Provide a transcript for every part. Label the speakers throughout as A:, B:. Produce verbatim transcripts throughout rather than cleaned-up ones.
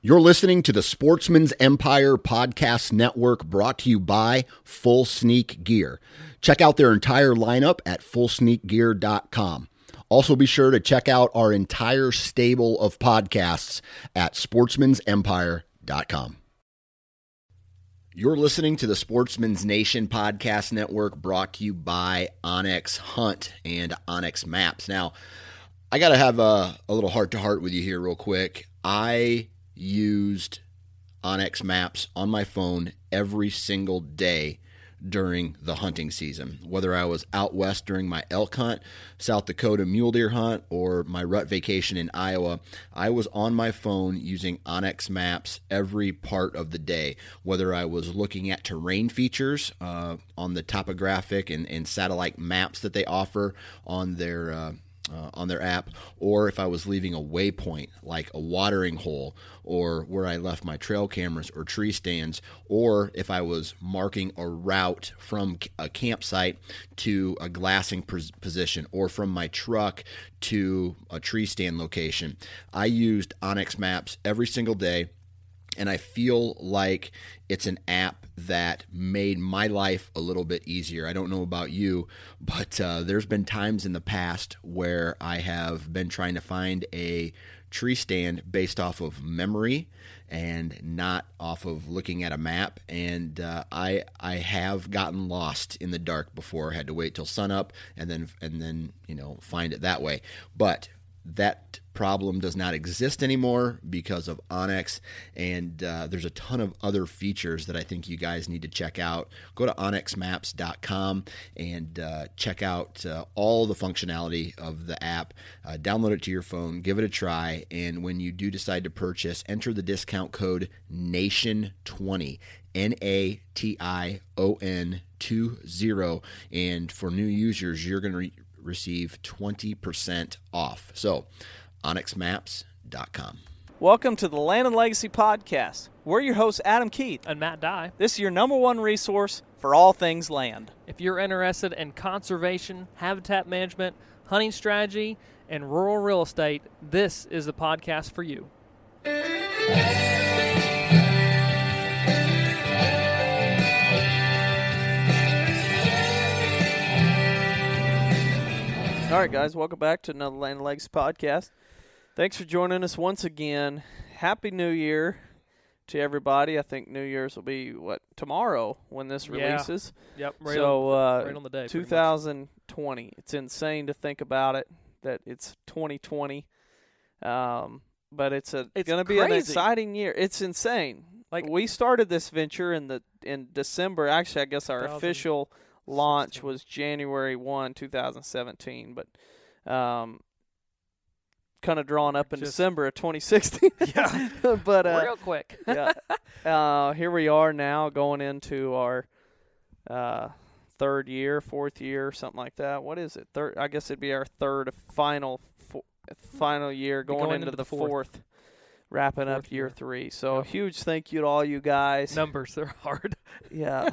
A: You're listening to the Sportsman's Empire Podcast Network, brought to you by Full Sneak Gear. Check out their entire lineup at full sneak gear dot com. Also be sure to check out our entire stable of podcasts at sportsmans empire dot com. You're listening to the Sportsman's Nation Podcast Network, brought to you by onX Hunt and onX Maps. Now, I got to have a, a little heart-to-heart with you here real quick. I used onX Maps on my phone every single day during the hunting season, whether I was out west during my elk hunt, South Dakota mule deer hunt, or my rut vacation in Iowa. I was on my phone using onX Maps every part of the day, whether I was looking at terrain features uh, on the topographic and, and satellite maps that they offer on their uh, Uh, on their app, or if I was leaving a waypoint like a watering hole, or where I left my trail cameras or tree stands, or if I was marking a route from a campsite to a glassing position, or from my truck to a tree stand location. I used onX Maps every single day, and I feel like it's an app that made my life a little bit easier. I don't know about you, but uh, there's been times in the past where I have been trying to find a tree stand based off of memory and not off of looking at a map. And uh, I I have gotten lost in the dark before. I had to wait till sunup and then and then you know find it that way. But that problem does not exist anymore because of onX, and uh, there's a ton of other features that I think you guys need to check out. Go to onx maps dot com and uh, check out uh, all the functionality of the app. Uh, download it to your phone, give it a try, and when you do decide to purchase, enter the discount code nation twenty, N A T I O N twenty, and for new users, you're going to re- receive twenty percent off. So, onx maps dot com.
B: Welcome to the Land and Legacy Podcast. We're your hosts, Adam Keith
C: and Matt Dye.
B: This is your number one resource for all things land.
C: If you're interested in conservation, habitat management, hunting strategy, and rural real estate, this is the podcast for you.
B: All right, guys, welcome back to another Land and Legacy podcast. Thanks for joining us once again. Happy New Year to everybody. I think New Year's will be, what, tomorrow when this releases?
C: Yeah. Yep, right,
B: so,
C: on,
B: uh,
C: right on the day.
B: twenty twenty. It's insane to think about it, that it's twenty twenty. Um, but it's, a, it's going to be an exciting year. It's insane. Like, we started this venture in the in December. Actually, I guess our official launch was January first, twenty seventeen, but um, kind of drawn up in Just, December of twenty sixteen.
C: Yeah,
B: but uh,
C: real quick.
B: yeah, uh, here we are now, going into our uh, third year, fourth year, something like that. What is it? Third? I guess it'd be our third final fo- final year, going, going into, into the fourth, fourth wrapping fourth up year, year three. So yep. A huge thank you to all you guys.
C: Numbers, they're hard.
B: Yeah.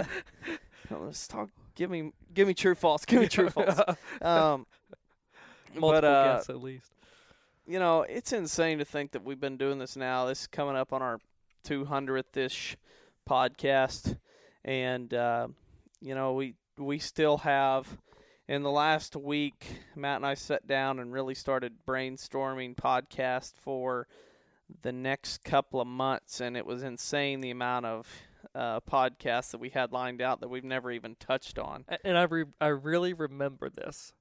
B: Let's talk. Give me, give me true false. Give me true false. Um,
C: Multiple
B: but, uh,
C: guests at least.
B: You know, it's insane to think that we've been doing this now. This is coming up on our two hundredth ish podcast, and uh, you know, we we still have. In the last week, Matt and I sat down and really started brainstorming podcast for the next couple of months, and it was insane the amount of Uh, podcasts that we had lined out that we've never even touched on.
C: And I re- I really remember this.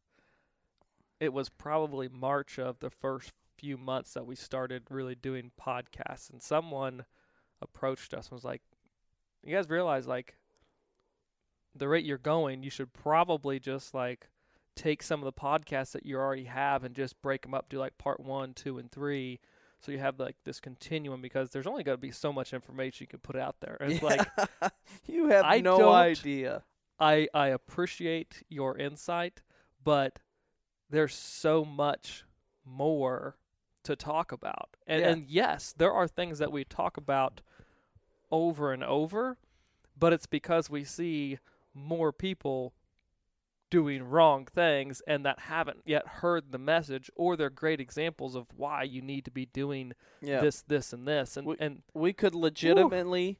C: It was probably March of the first few months that we started really doing podcasts, and someone approached us and was like, you guys realize, like, the rate you're going, you should probably just, like, take some of the podcasts that you already have and just break them up, do, like, part one, two, and three, so you have, like, this continuum, because there's only going to be so much information you can put out there. And it's
B: yeah.
C: like,
B: you have
C: I
B: no idea.
C: I, I appreciate your insight, but there's so much more to talk about. And,
B: yeah.
C: and yes, there are things that we talk about over and over, but it's because we see more people doing wrong things and that haven't yet heard the message, or they're great examples of why you need to be doing
B: Yeah.
C: this, this, and this. And
B: We,
C: and
B: we could legitimately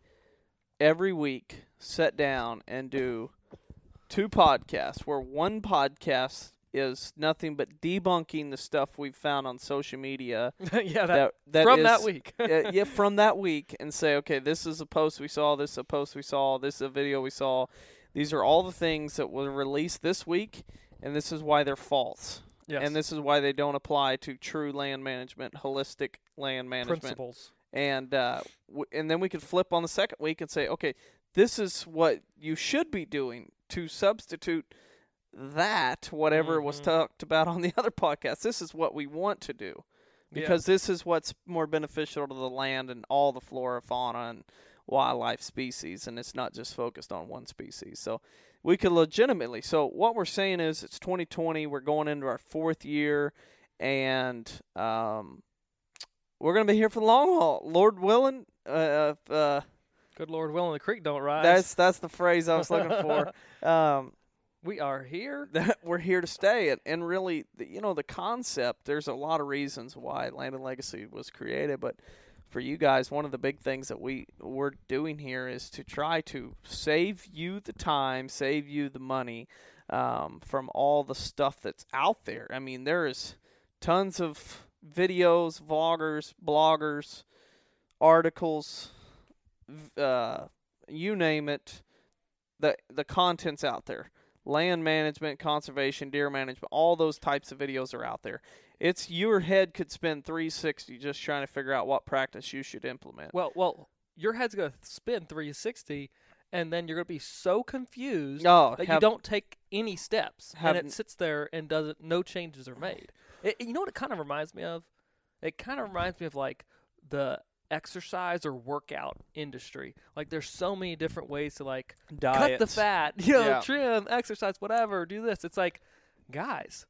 B: every week sit down and do two podcasts where one podcast is nothing but debunking the stuff we've found on social media.
C: yeah, that,
B: that, that
C: from
B: is-
C: that week.
B: uh, yeah, from that week, and say, okay, this is a post we saw, this is a post we saw, this is a video we saw. These are all the things that were released this week, and this is why they're false.
C: Yes.
B: And this is why they don't apply to true land management, holistic land management.
C: Principles.
B: And uh, w- and then we could flip on the second week and say, okay, this is what you should be doing to substitute that, whatever was
C: Mhm.
B: talked about on the other podcast. This is what we want to do. Because this is what's more beneficial to the land and all the flora, fauna, and wildlife species, and it's not just focused on one species. So we could legitimately. So what we're saying is it's twenty twenty. We're going into our fourth year, and um, we're going to be here for the long haul. Lord willing, uh, uh,
C: Good Lord willing, the creek don't rise.
B: that's that's the phrase I was looking for. Um,
C: we are here.
B: that we're here to stay. And, and really, the, you know, the concept, there's a lot of reasons why Land and Legacy was created, but for you guys, one of the big things that we, we're doing here is to try to save you the time, save you the money um, from all the stuff that's out there. I mean, there is tons of videos, vloggers, bloggers, articles, v- uh, you name it, the the content's out there. Land management, conservation, deer management, all those types of videos are out there. It's your head could spin three sixty just trying to figure out what practice you should implement.
C: Well, well, your head's gonna spin three sixty, and then you're gonna be so confused
B: Oh,
C: that
B: have-
C: you don't take any steps, and
B: have-
C: it sits there and doesn't. No changes are made. It, you know what it kind of reminds me of? It kind of reminds me of like the exercise or workout industry. Like there's so many different ways to like cut the
B: Diets.
C: fat, you know,
B: Yeah.
C: trim, exercise, whatever, do this. It's like, guys,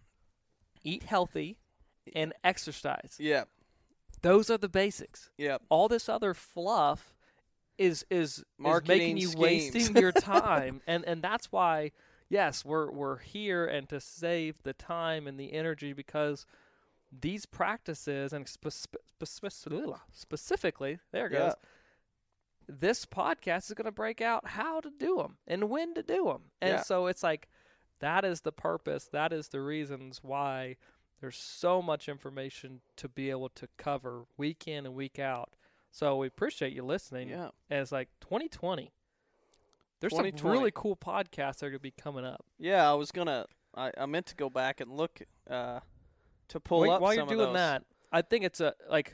C: eat healthy and exercise.
B: Yeah,
C: Those are the basics.
B: yeah.
C: All this other fluff is is, is
B: Marketing
C: making you
B: schemes.
C: wasting your time, and and that's why yes, we're we're here and to save the time and the energy, because these practices and spe- spe- spe- specifically there it goes. This podcast is going to break out how to do them and when to do them, and
B: Yeah.
C: so it's like that is the purpose. That is the reasons why there's so much information to be able to cover week in and week out. So we appreciate you listening.
B: Yeah.
C: And it's like twenty twenty. There's some
B: twenty twenty.
C: really cool podcasts that are going to be coming up.
B: Yeah, I was gonna. I, I meant to go back and look uh, to pull
C: Wait,
B: up
C: while
B: some
C: you're
B: of
C: doing
B: those.
C: that, I think it's a like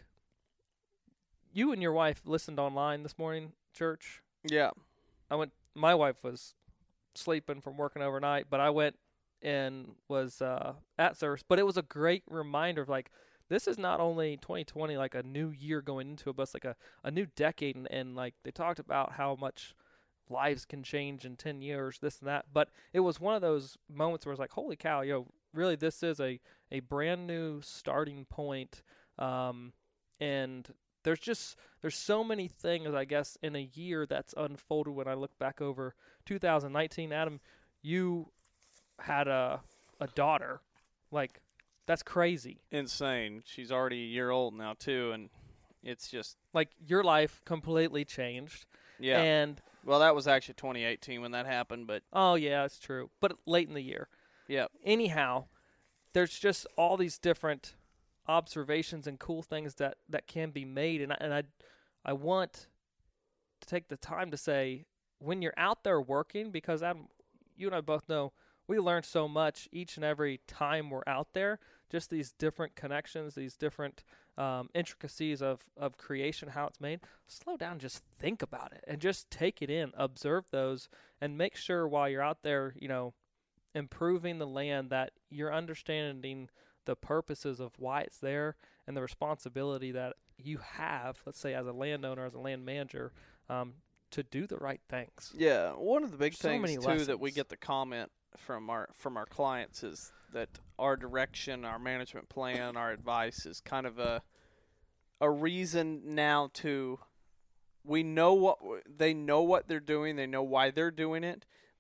C: you and your wife listened online this morning, church.
B: Yeah,
C: I went. My wife was sleeping from working overnight, but I went and was uh, at service. But it was a great reminder of like this is not only twenty twenty, like a new year going into it, but it's like a, a new decade. And, and like they talked about how much lives can change in ten years, this and that. But it was one of those moments where it's like, holy cow, you know, really this is a, a brand new starting point. Um, and there's just, there's so many things, I guess, in a year that's unfolded when I look back over two thousand nineteen. Adam, you had a, a daughter. Like, that's crazy.
B: insane. She's already a year old now too, and it's just
C: Like, your life completely changed.
B: yeah.
C: And,
B: well, that was actually twenty eighteen when that happened, but
C: oh, yeah, it's true. But late in the year.
B: yeah,
C: Anyhow, there's just all these different observations and cool things that, that can be made. And I, and I, I want to take the time to say, when you're out there working, because Adam, you and I both know we learn so much each and every time we're out there, just these different connections, these different um, intricacies of, of creation, how it's made. Slow down, just think about it and just take it in, observe those, and make sure while you're out there, you know, improving the land, that you're understanding the purposes of why it's there and the responsibility that you have, let's say as a landowner, as a land manager, um, to do the right things.
B: yeah. One of the big
C: So
B: things
C: many
B: too that we
C: lessons.
B: get the comment from our from our clients is that our direction, our management plan, our advice is kind of a a reason now to we know what they know what they're doing, they know why they're doing it,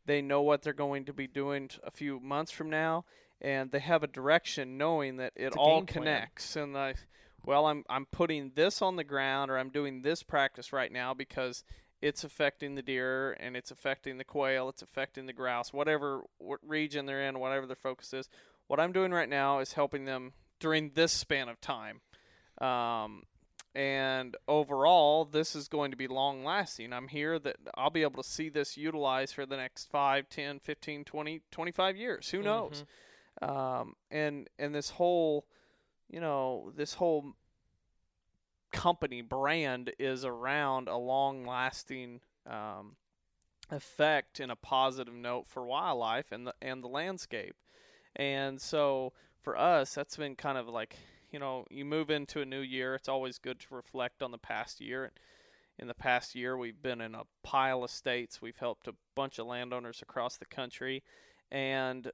B: they know what they're going to be doing a few months from now, and they have a direction knowing that it all connects. And I, well, I'm I'm putting this on the ground, or I'm doing this practice right now because it's affecting the deer and it's affecting the quail, it's affecting the grouse, whatever what region they're in, whatever their focus is. What I'm doing right now is helping them during this span of time. Um, and overall, this is going to be long-lasting. I'm here that I'll be able to see this utilized for the next five, ten, fifteen, twenty, twenty-five years. Who knows? Mm-hmm. Um, and and this whole, you know, this whole company brand is around a long-lasting um, effect and a positive note for wildlife and the and the landscape. And so for us, that's been kind of like, you know, you move into a new year, it's always good to reflect on the past year. In the past year, we've been in a pile of states. We've helped a bunch of landowners across the country. And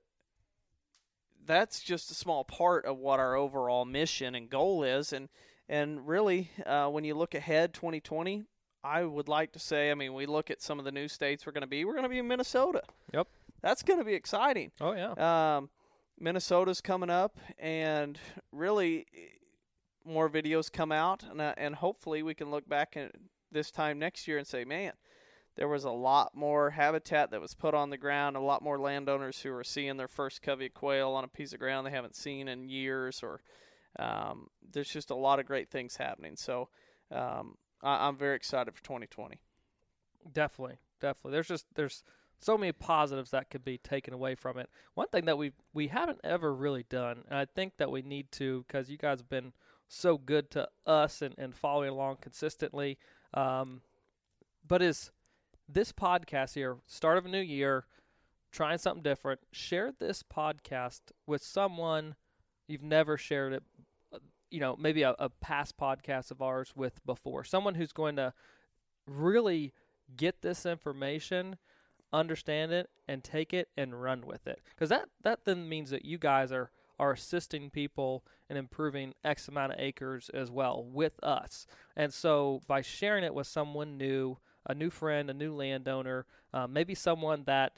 B: that's just a small part of what our overall mission and goal is. And, and really, uh, when you look ahead, twenty twenty, I would like to say, I mean, we look at some of the new states we're going to be. We're going to be in Minnesota.
C: Yep.
B: That's going to be exciting.
C: Oh, yeah.
B: Um, Minnesota's coming up, and really more videos come out, and, uh, and hopefully we can look back at this time next year and say, man, there was a lot more habitat that was put on the ground, a lot more landowners who are seeing their first covey of quail on a piece of ground they haven't seen in years, or um, there's just a lot of great things happening. So um, I, I'm very excited for twenty twenty.
C: Definitely, definitely. There's just there's so many positives that could be taken away from it. One thing that we we haven't ever really done, and I think that we need to, because you guys have been so good to us and, and following along consistently, um, but is this podcast here, start of a new year, trying something different, share this podcast with someone you've never shared it, you know, maybe a, a past podcast of ours with before, someone who's going to really get this information, understand it, and take it and run with it. Because that, that then means that you guys are, are assisting people in improving X amount of acres as well with us. And so by sharing it with someone new, a new friend, a new landowner, uh, maybe someone that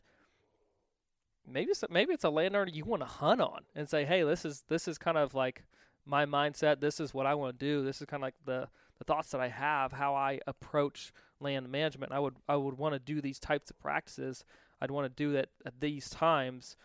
C: maybe it's, maybe it's a landowner you want to hunt on and say, hey, this is this is kind of like my mindset. This is what I want to do. This is kind of like the, the thoughts that I have, how I approach land management. I would I would want to do these types of practices. I'd want to do it at these times.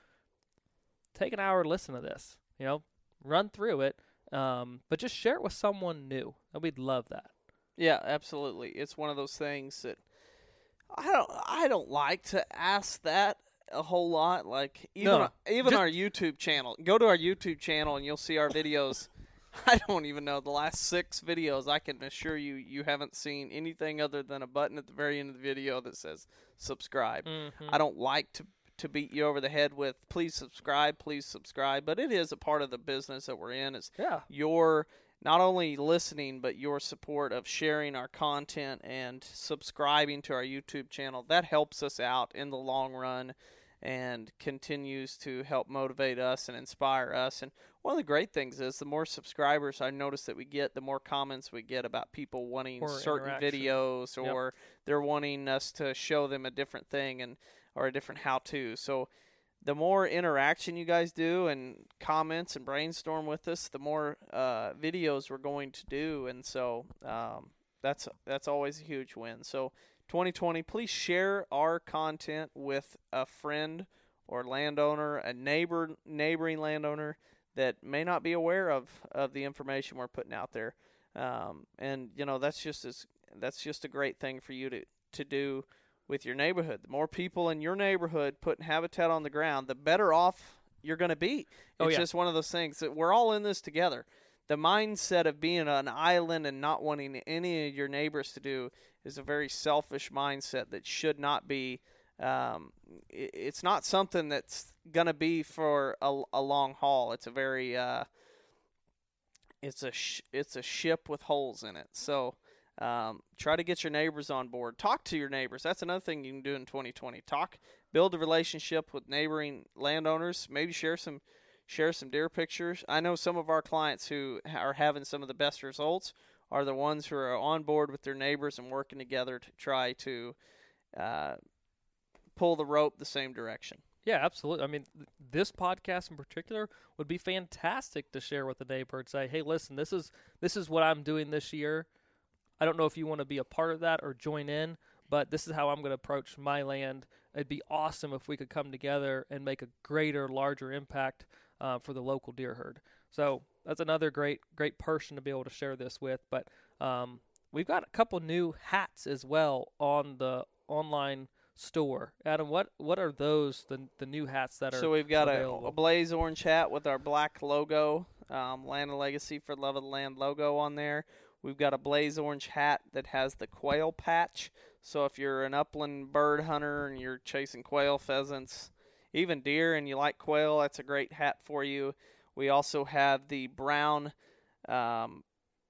C: Take an hour to listen to this, you know, run through it, um, but just share it with someone new. We'd love that.
B: Yeah, absolutely. It's one of those things that I don't I don't like to ask that a whole lot. Like even
C: No,
B: our, even
C: just-
B: our YouTube channel. Go to our YouTube channel and you'll see our videos. I don't even know the last six videos. I can assure you, you haven't seen anything other than a button at the very end of the video that says subscribe.
C: Mm-hmm.
B: I don't like to to beat you over the head with please subscribe, please subscribe, but it is a part of the business that we're in. Is
C: Yeah.
B: your not only listening, but your support of sharing our content and subscribing to our YouTube channel. That helps us out in the long run and continues to help motivate us and inspire us. And one of the great things is the more subscribers I notice that we get, the more comments we get about people wanting
C: Or
B: certain
C: interaction.
B: videos,
C: Yep.
B: or they're wanting us to show them a different thing and or a different how-to. So the more interaction you guys do and comments and brainstorm with us, the more uh, videos we're going to do. And so um, that's that's always a huge win. So twenty twenty, please share our content with a friend or landowner, a neighbor, neighboring landowner that may not be aware of, of the information we're putting out there. Um, and, you know, that's just as, that's just a great thing for you to, to do with your neighborhood. The more people in your neighborhood putting habitat on the ground, the better off you're going to be. It's
C: Oh, yeah.
B: just one of those things that we're all in this together. The mindset of being an island and not wanting any of your neighbors to do is a very selfish mindset that should not be. Um, it, it's not something that's going to be for a, a long haul. It's a very, uh, it's a sh- it's a ship with holes in it. So um, try to get your neighbors on board. Talk to your neighbors. That's another thing you can do in twenty twenty. Talk, build a relationship with neighboring landowners. Maybe share some share some deer pictures. I know some of our clients who are having some of the best results are the ones who are on board with their neighbors and working together to try to uh, pull the rope the same direction.
C: Yeah, absolutely. I mean, th- this podcast in particular would be fantastic to share with a neighbor and say, "Hey, listen, this is this is what I'm doing this year. I don't know if you want to be a part of that or join in, but this is how I'm going to approach my land. It'd be awesome if we could come together and make a greater, larger impact uh, for the local deer herd." So that's another great, great person to be able to share this with. But um, we've got a couple new hats as well on the online store. Adam, what what are those, the the new hats that are
B: So we've got a,
C: available?
B: a blaze orange hat with our black logo, um, Land of Legacy for Love of the Land logo on there. We've got a blaze orange hat that has the quail patch. So if you're an upland bird hunter and you're chasing quail, pheasants, even deer, and you like quail, that's a great hat for you. We also have the brown um,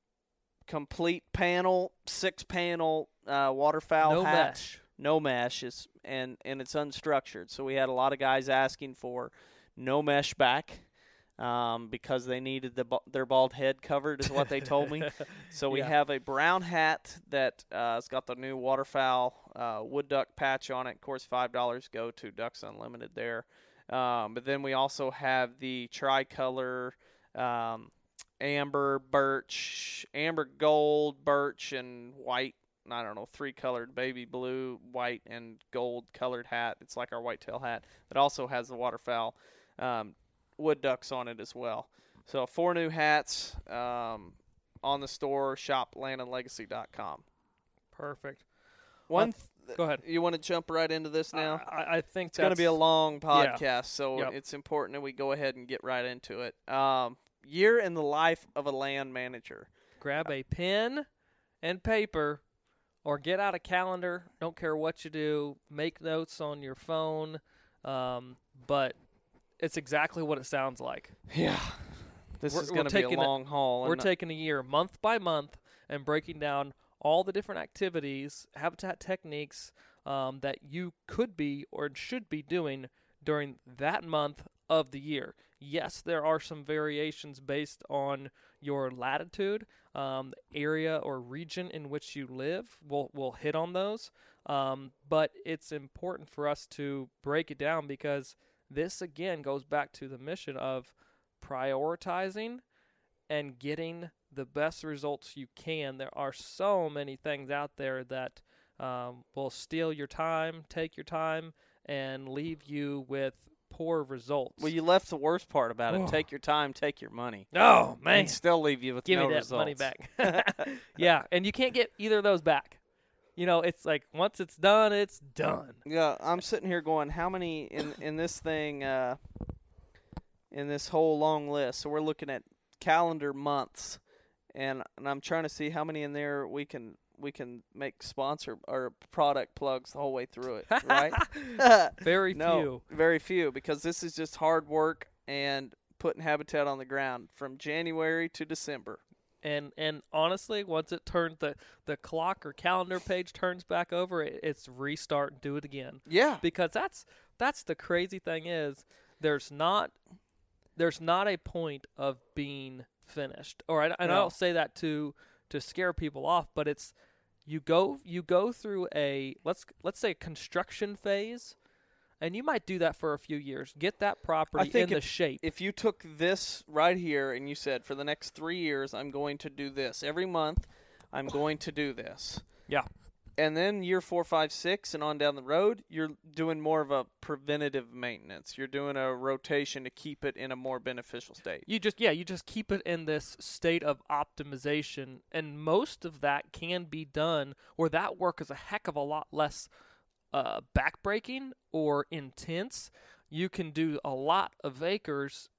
B: complete panel, six panel uh, waterfowl
C: No
B: hat.
C: mesh.
B: No mesh, is, and, and it's unstructured. So we had a lot of guys asking for no mesh back um, because they needed the their bald head covered is what they told me. So we
C: Yeah.
B: have a brown hat that uh, has got the new waterfowl uh, wood duck patch on it. Of course, five dollars go to Ducks Unlimited there. Um, but then we also have the tricolor um, amber, birch, amber gold, birch, and white. I don't know, three-colored baby blue, white, and gold-colored hat. It's like our whitetail hat. It also has the waterfowl um, wood ducks on it as well. So four new hats um, on the store, shop land and legacy dot com.
C: Perfect.
B: One,
C: Uh, go ahead.
B: You want to jump right into this now?
C: I, I think
B: It's going to be a
C: that's-
B: long podcast, so
C: Yep.
B: it's important that we go ahead and get right into it. Um, year in the life of a land manager.
C: Grab a pen and paper, or get out a calendar. Don't care what you do. Make notes on your phone. Um, but it's exactly what it sounds like.
B: Yeah. This
C: We're-
B: is
C: we're
B: going to be a
C: taking a-
B: long haul.
C: We're
B: and
C: taking a year month by month and breaking down all the different activities, habitat techniques um, that you could be or should be doing during that month of the year. Yes, there are some variations based on your latitude, um, area or region in which you live. We'll, we'll hit on those. Um, but it's important for us to break it down because this, again, goes back to the mission of prioritizing and getting the best results you can. There are so many things out there that um, will steal your time, take your time, and leave you with poor results.
B: Well, you left the worst part about it.
C: Oh.
B: Take your time, take your money.
C: oh, man.
B: And still leave you with
C: Give
B: no
C: me that
B: results.
C: money back. Yeah, and you can't get either of those back. You know, it's like once it's done, it's done.
B: Yeah, I'm sitting here going, how many in in this thing, uh, in this whole long list? So we're looking at calendar months, and and I'm trying to see how many in there we can we can make sponsor or product plugs the whole way through it, right?
C: Very
B: no,
C: few.
B: very few, because this is just hard work and putting habitat on the ground from January to December.
C: And and honestly, once it turns the the clock or calendar page turns back over, it, it's restart and do it again.
B: Yeah.
C: Because that's that's the crazy thing is there's not there's not a point of being finished. Or I, and I
B: No.
C: don't say that to to scare people off, but it's you go you go through a let's let's say a construction phase, and you might do that for a few years. Get that property
B: think
C: in the
B: if-
C: shape.
B: If you took this right here and you said, for the next three years, I'm going to do this. Every month, I'm going to do this.
C: Yeah.
B: And then year four, five, six, and on down the road, you're doing more of a preventative maintenance. You're doing a rotation to keep it in a more beneficial state.
C: You just yeah, you just keep it in this state of optimization, and most of that can be done where that work is a heck of a lot less uh, backbreaking or intense. You can do a lot of acres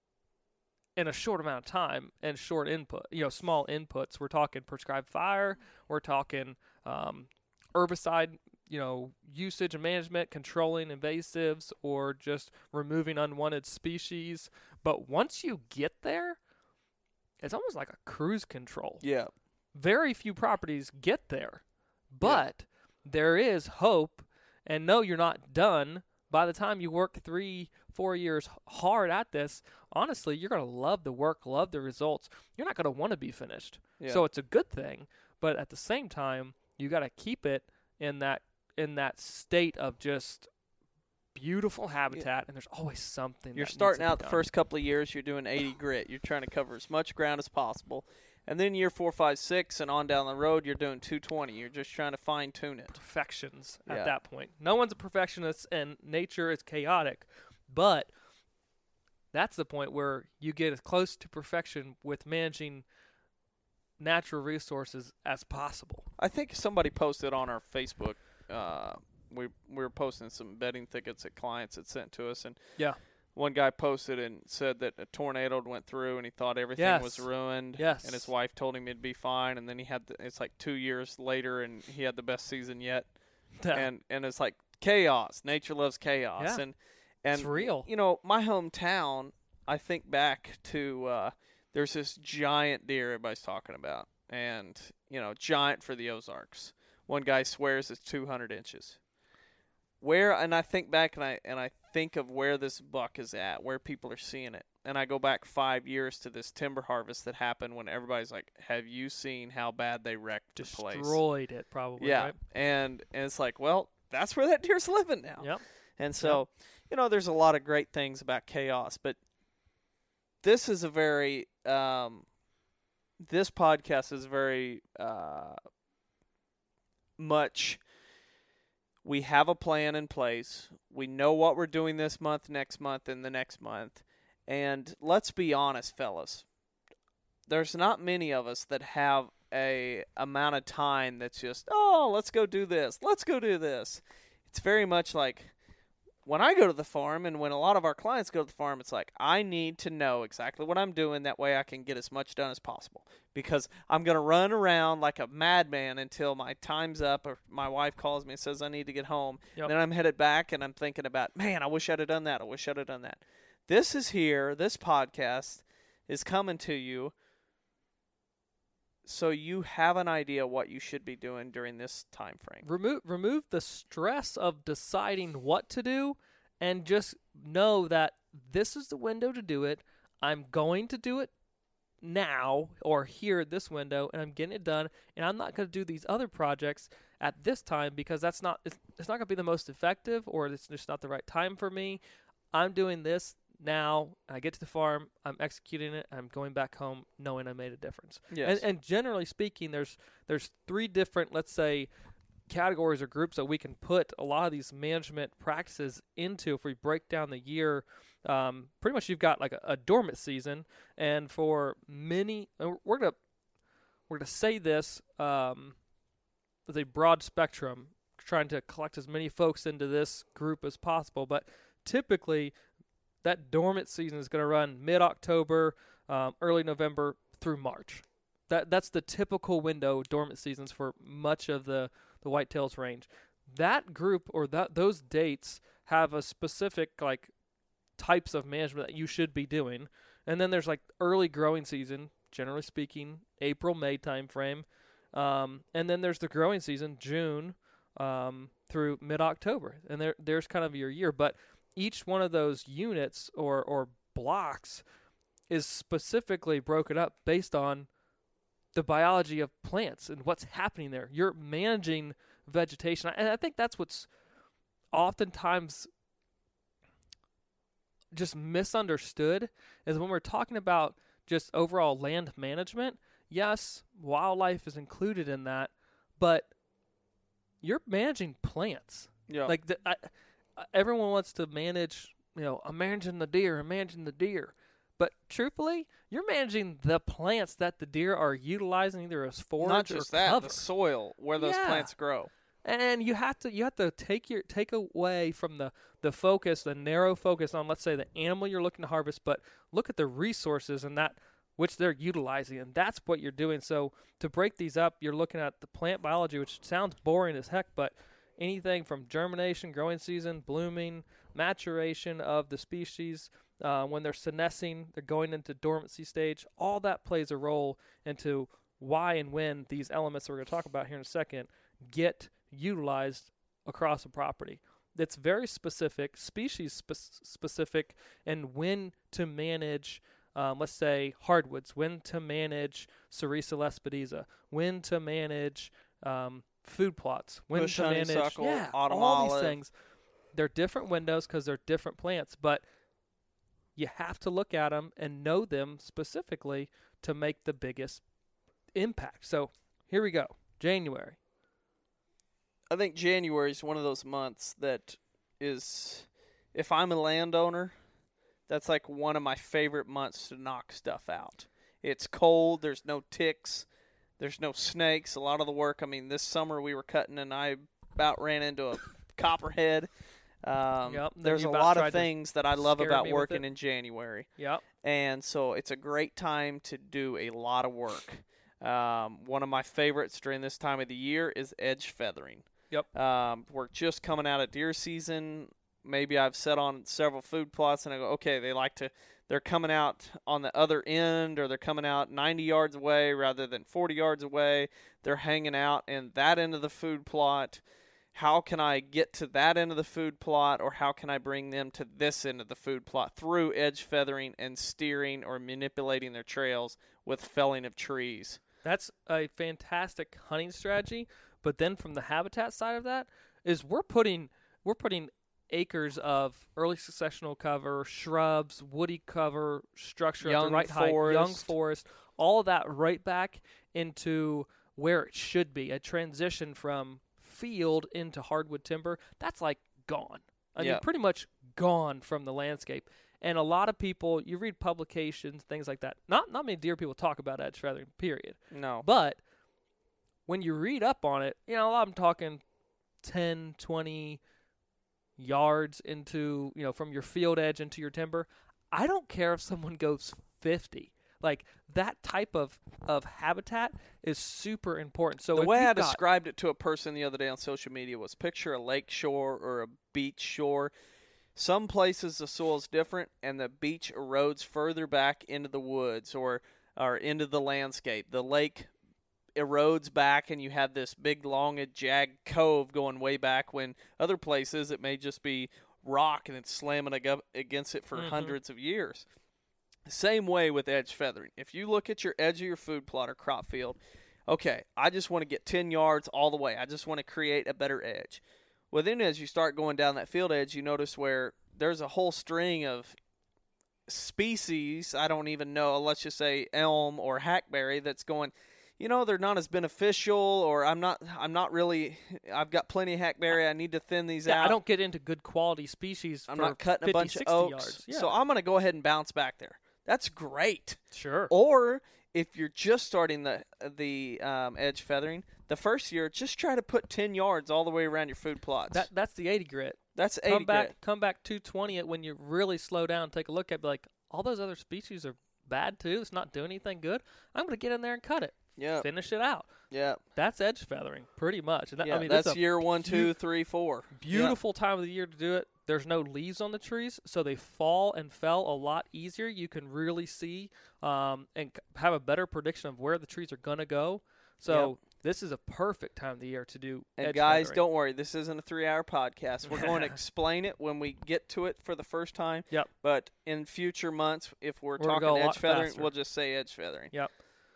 C: in a short amount of time and short input, you know, small inputs. We're talking prescribed fire, we're talking um, herbicide, you know, usage and management, controlling invasives, or just removing unwanted species. But once you get there, it's almost like a cruise control.
B: Yeah.
C: Very few properties get there, but there is hope. And no, you're not done. By the time you work three, four years hard at this, honestly, you're going to love the work, love the results. You're not going to want to be finished.
B: Yeah.
C: So it's a good thing, but at the same time, you got to keep it in that in that state of just beautiful habitat, and there's always something.
B: You're
C: that
B: starting
C: needs to
B: out
C: be
B: the
C: done.
B: first couple of years, you're doing eighty grit. You're trying to cover as much ground as possible. And then year four, five, six, and on down the road, you're doing two twenty. You're just trying to fine-tune it.
C: Perfections
B: Yeah.
C: at that point. No one's a perfectionist, and nature is chaotic. But that's the point where you get as close to perfection with managing natural resources as possible.
B: I think somebody posted on our Facebook. Uh, we we were posting some betting tickets that clients had sent to us, and
C: Yeah.
B: one guy posted and said that a tornado went through, and he thought everything
C: Yes.
B: was ruined.
C: Yes.
B: And his wife told him it'd be fine, and then he had the, it's like two years later, and he had the best season yet. and and it's like chaos. Nature loves chaos,
C: Yeah.
B: and and
C: It's real.
B: You know, my hometown. I think back to uh, there's this giant deer everybody's talking about, and you know, giant for the Ozarks. One guy swears it's two hundred inches. Where and I think back and I and I think of where this buck is at, where people are seeing it, and I go back five years to this timber harvest that happened when everybody's like, "Have you seen how bad they wrecked the place?"
C: Destroyed it, probably.
B: Yeah,
C: Right?
B: and and it's like, well, that's where that deer's living now.
C: Yep.
B: And so, you know, there's a lot of great things about chaos, but this is a very, um, this podcast is very uh, much, we have a plan in place. We know what we're doing this month, next month, and the next month. And let's be honest, fellas, there's not many of us that have a amount of time that's just, oh, let's go do this. Let's go do this. It's very much like when I go to the farm and when a lot of our clients go to the farm, it's like I need to know exactly what I'm doing. That way I can get as much done as possible because I'm going to run around like a madman until my time's up or my wife calls me and says I need to get home.
C: Yep.
B: Then I'm headed back and I'm thinking about, man, I wish I'd have done that. I wish I'd have done that. This is here. This podcast is coming to you so you have an idea what you should be doing during this time frame.
C: Remove remove the stress of deciding what to do and just know that this is the window to do it. I'm going to do it now or here at this window, and I'm getting it done, and I'm not going to do these other projects at this time because that's not it's, it's not going to be the most effective or it's just not the right time for me. I'm doing this now. I get to the farm, I'm executing it, I'm going back home knowing I made a difference.
B: Yes.
C: And, and generally speaking, there's there's three different, let's say, categories or groups that we can put a lot of these management practices into. If we break down the year, um, pretty much you've got like a, a dormant season, and for many, and we're gonna we're gonna say this um, as a broad spectrum, trying to collect as many folks into this group as possible, but typically that dormant season is going to run mid-October, um, early November through March. That that's the typical window dormant seasons for much of the, the whitetails range. That group or that those dates have a specific like types of management that you should be doing. And then there's like early growing season, generally speaking, April, May time frame. Um, and then there's the growing season, June um, through mid-October. And there there's kind of your year. But each one of those units or, or blocks is specifically broken up based on the biology of plants and what's happening there. You're managing vegetation. And I think that's what's oftentimes just misunderstood is when we're talking about just overall land management. Yes, wildlife is included in that, but you're managing plants.
B: Yeah.
C: Like the, I, everyone wants to manage, you know, I'm managing the deer, I'm managing the deer. But truthfully, you're managing the plants that the deer are utilizing either as forage
B: Not just
C: or
B: that,
C: cover.
B: the soil where those
C: Yeah.
B: plants grow.
C: And you have to you have to take your take away from the, the focus, the narrow focus on, let's say, the animal you're looking to harvest, but look at the resources and that which they're utilizing, and that's what you're doing. So to break these up, you're looking at the plant biology, which sounds boring as heck, but anything from germination, growing season, blooming, maturation of the species, uh, when they're senescing, they're going into dormancy stage, all that plays a role into why and when these elements that we're going to talk about here in a second get utilized across a property. It's very specific, species spe- specific, and when to manage, um, let's say, hardwoods, when to manage Cerisa lespedeza, when to manage um, food plots, when
B: Bush
C: to manage
B: honeysuckle,
C: yeah,
B: autumn
C: all these
B: olive.
C: things. they're different windows because they're different plants, but you have to look at them and know them specifically to make the biggest impact. So here we go. January.
B: I think January is one of those months that is, if I'm a landowner, that's like one of my favorite months to knock stuff out. It's cold. There's no ticks. There's no snakes. A lot of the work, I mean, this summer we were cutting and I about ran into a copperhead. Um,
C: Yep,
B: there's
C: you
B: a
C: about
B: lot of
C: tried to
B: things that I love
C: scare
B: about
C: me with
B: working
C: it.
B: in January.
C: Yep.
B: And so it's a great time to do a lot of work. Um, one of my favorites during this time of the year is edge feathering.
C: Yep.
B: Um, we're just coming out of deer season. Maybe I've set on several food plots and I go, okay, they like to, they're coming out on the other end, or they're coming out ninety yards away rather than forty yards away. They're hanging out in that end of the food plot. How can I get to that end of the food plot, or how can I bring them to this end of the food plot through edge feathering and steering or manipulating their trails with felling of trees?
C: That's a fantastic hunting strategy. But then from the habitat side of that is we're putting we're putting acres of early successional cover, shrubs, woody cover, structure at
B: Young
C: the right height, young
B: forest.
C: forest, all of that right back into where it should be. A transition from field into hardwood timber, that's like gone. I
B: Yeah.
C: mean, pretty much gone from the landscape. And a lot of people, you read publications, things like that. Not not many deer people talk about edge feathering, period.
B: No.
C: But when you read up on it, you know, a lot of them talking ten, twenty yards into, you know, from your field edge into your timber. I don't care if someone goes fifty. Like, that type of, of habitat is super important. So
B: the
C: if
B: way
C: you've
B: I
C: got-
B: described it to a person the other day on social media was picture a lake shore or a beach shore. Some places the soil is different and the beach erodes further back into the woods or, or into the landscape. The lake erodes back and you have this big, long, jagged cove going way back, when other places it may just be rock and it's slamming ag- against it for
C: Mhm.
B: hundreds of years. Same way with edge feathering. If you look at your edge of your food plot or crop field, okay, I just want to get ten yards all the way. I just want to create a better edge. Well, then as you start going down that field edge, you notice where there's a whole string of species, I don't even know, let's just say elm or hackberry, that's going, you know, they're not as beneficial, or I'm not I'm not really, I've got plenty of hackberry, I need to thin these
C: yeah,
B: out.
C: I don't get into good quality species
B: I'm
C: for
B: not cutting
C: fifty,
B: a bunch
C: sixty
B: of oaks,
C: yards. Yeah.
B: so I'm going to go ahead and bounce back there. That's great.
C: Sure.
B: Or if you're just starting the the um, edge feathering, the first year, just try to put ten yards all the way around your food plots.
C: That that's the eighty grit.
B: That's
C: Come
B: eighty
C: back
B: grit.
C: come back two twenty it when you really slow down and take a look at it, be like, all those other species are bad too. It's not doing anything good. I'm going to get in there and cut it.
B: Yeah,
C: Finish it out.
B: yeah,
C: That's edge feathering, pretty much. And that,
B: yeah.
C: I mean,
B: that's
C: it's a
B: year one,
C: beau-
B: two, three, four.
C: beautiful time of the year to do it. There's no leaves on the trees, so they fall and fell a lot easier. You can really see um, and c- have a better prediction of where the trees are going to go. So
B: Yep.
C: this is a perfect time of the year to do
B: And
C: edge
B: guys,
C: feathering.
B: don't worry. This isn't a three-hour podcast. We're going to explain it when we get to it for the first time.
C: Yep.
B: But in future months, if we're,
C: We're gonna
B: talking
C: go a lot
B: edge feathering,
C: faster.
B: we'll just say edge feathering.
C: Yep.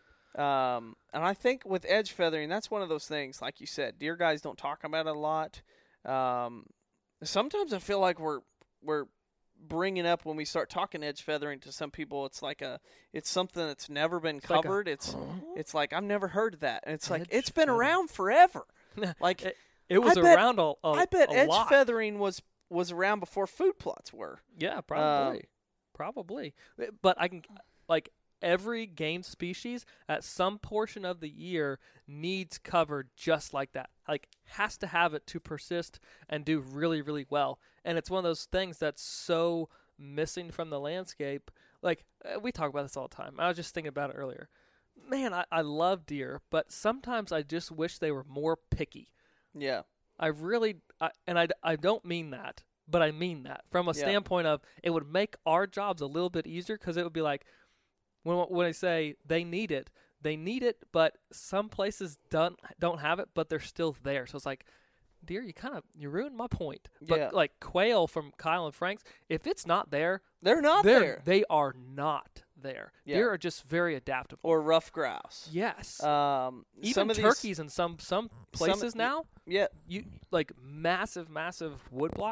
B: Um, and I think with edge feathering, that's one of those things, like you said, deer guys don't talk about it a lot. Um, sometimes I feel like we're we're bringing up when we start talking edge feathering to some people. It's like a it's something that's never been
C: like a,
B: covered. it's
C: huh?
B: it's like I've never heard of that, and it's like
C: Edge
B: it's been
C: feathering.
B: around forever. Like
C: It, it was
B: I bet-
C: around a, a
B: I bet
C: a
B: edge
C: lot.
B: feathering was was around before food plots were.
C: Yeah,
B: Um,
C: probably. probably. But I can, like, every game species at some portion of the year needs cover just like that. Like, has to have it to persist and do really, really well. And it's one of those things that's so missing from the landscape. Like, uh, we talk about this all the time. I was just thinking about it earlier. Man, I, I love deer, but sometimes I just wish they were more picky.
B: Yeah.
C: I really, I, and I, I don't mean that, but I mean that from a
B: Yeah.
C: standpoint of it would make our jobs a little bit easier, because it would be like, when when I say they need it, they need it, but some places don't don't have it, but they're still there. So it's like, dear, you kind of you ruined my point. But
B: Yeah.
C: like quail from Kyle and Frank's, if it's not there,
B: They're not
C: they're,
B: there.
C: They are not there.
B: Yeah.
C: Deer are just very adaptable.
B: Or rough grouse.
C: Yes.
B: Um,
C: Even
B: some of these-
C: turkeys in some some places
B: some-
C: now.
B: Yeah.
C: You like massive, massive wood blocks.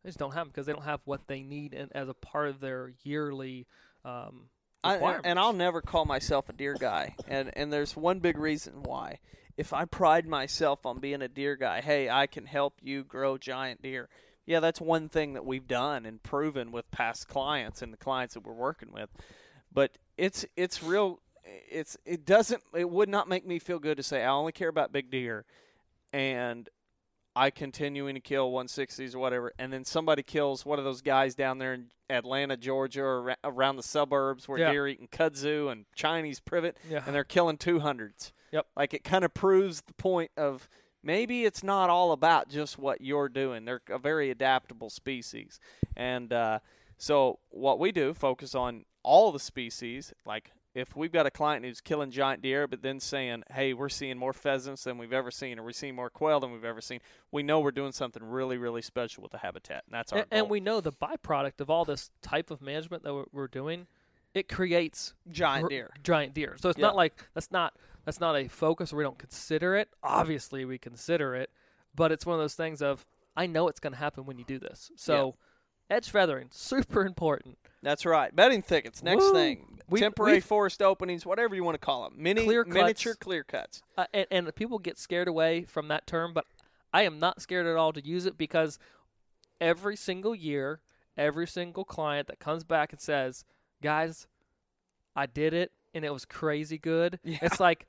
C: They just don't have them because they don't have what they need in, as a part of their yearly um,
B: I,
C: requirements.
B: and I'll never call myself a deer guy, and and there's one big reason why. If I pride myself on being a deer guy, hey, I can help you grow giant deer. Yeah, that's one thing that we've done and proven with past clients and the clients that we're working with. But it's it's real. It's it doesn't. It would not make me feel good to say I only care about big deer, and I continuing to kill one sixties or whatever, and then somebody kills one of those guys down there in Atlanta, Georgia, or around the suburbs where
C: yeah.
B: they're eating kudzu and Chinese privet,
C: yeah.
B: and they're killing two hundreds.
C: Yep.
B: Like, it kind of proves the point of maybe it's not all about just what you're doing. They're a very adaptable species. And uh, so what we do, focus on all the species, like if we've got a client who's killing giant deer but then saying, hey, we're seeing more pheasants than we've ever seen, or we're seeing more quail than we've ever seen, we know we're doing something really, really special with the habitat, and that's our
C: and,
B: goal.
C: and we know the byproduct of all this type of management that we're, we're doing, it creates
B: giant deer.
C: R- giant deer. So it's
B: Yeah.
C: not like that's not that's not a focus or we don't consider it. Obviously we consider it, but it's one of those things of I know it's going to happen when you do this. So yeah. edge feathering, super important.
B: That's right. Bedding thickets, next
C: Woo.
B: thing.
C: We,
B: Temporary forest openings, whatever you want to call them. Mini,
C: Clear cuts.
B: miniature clear cuts.
C: Uh, and, and people get scared away from that term, but I am not scared at all to use it because every single year, every single client that comes back and says, guys, I did it and it was crazy good.
B: Yeah.
C: It's like,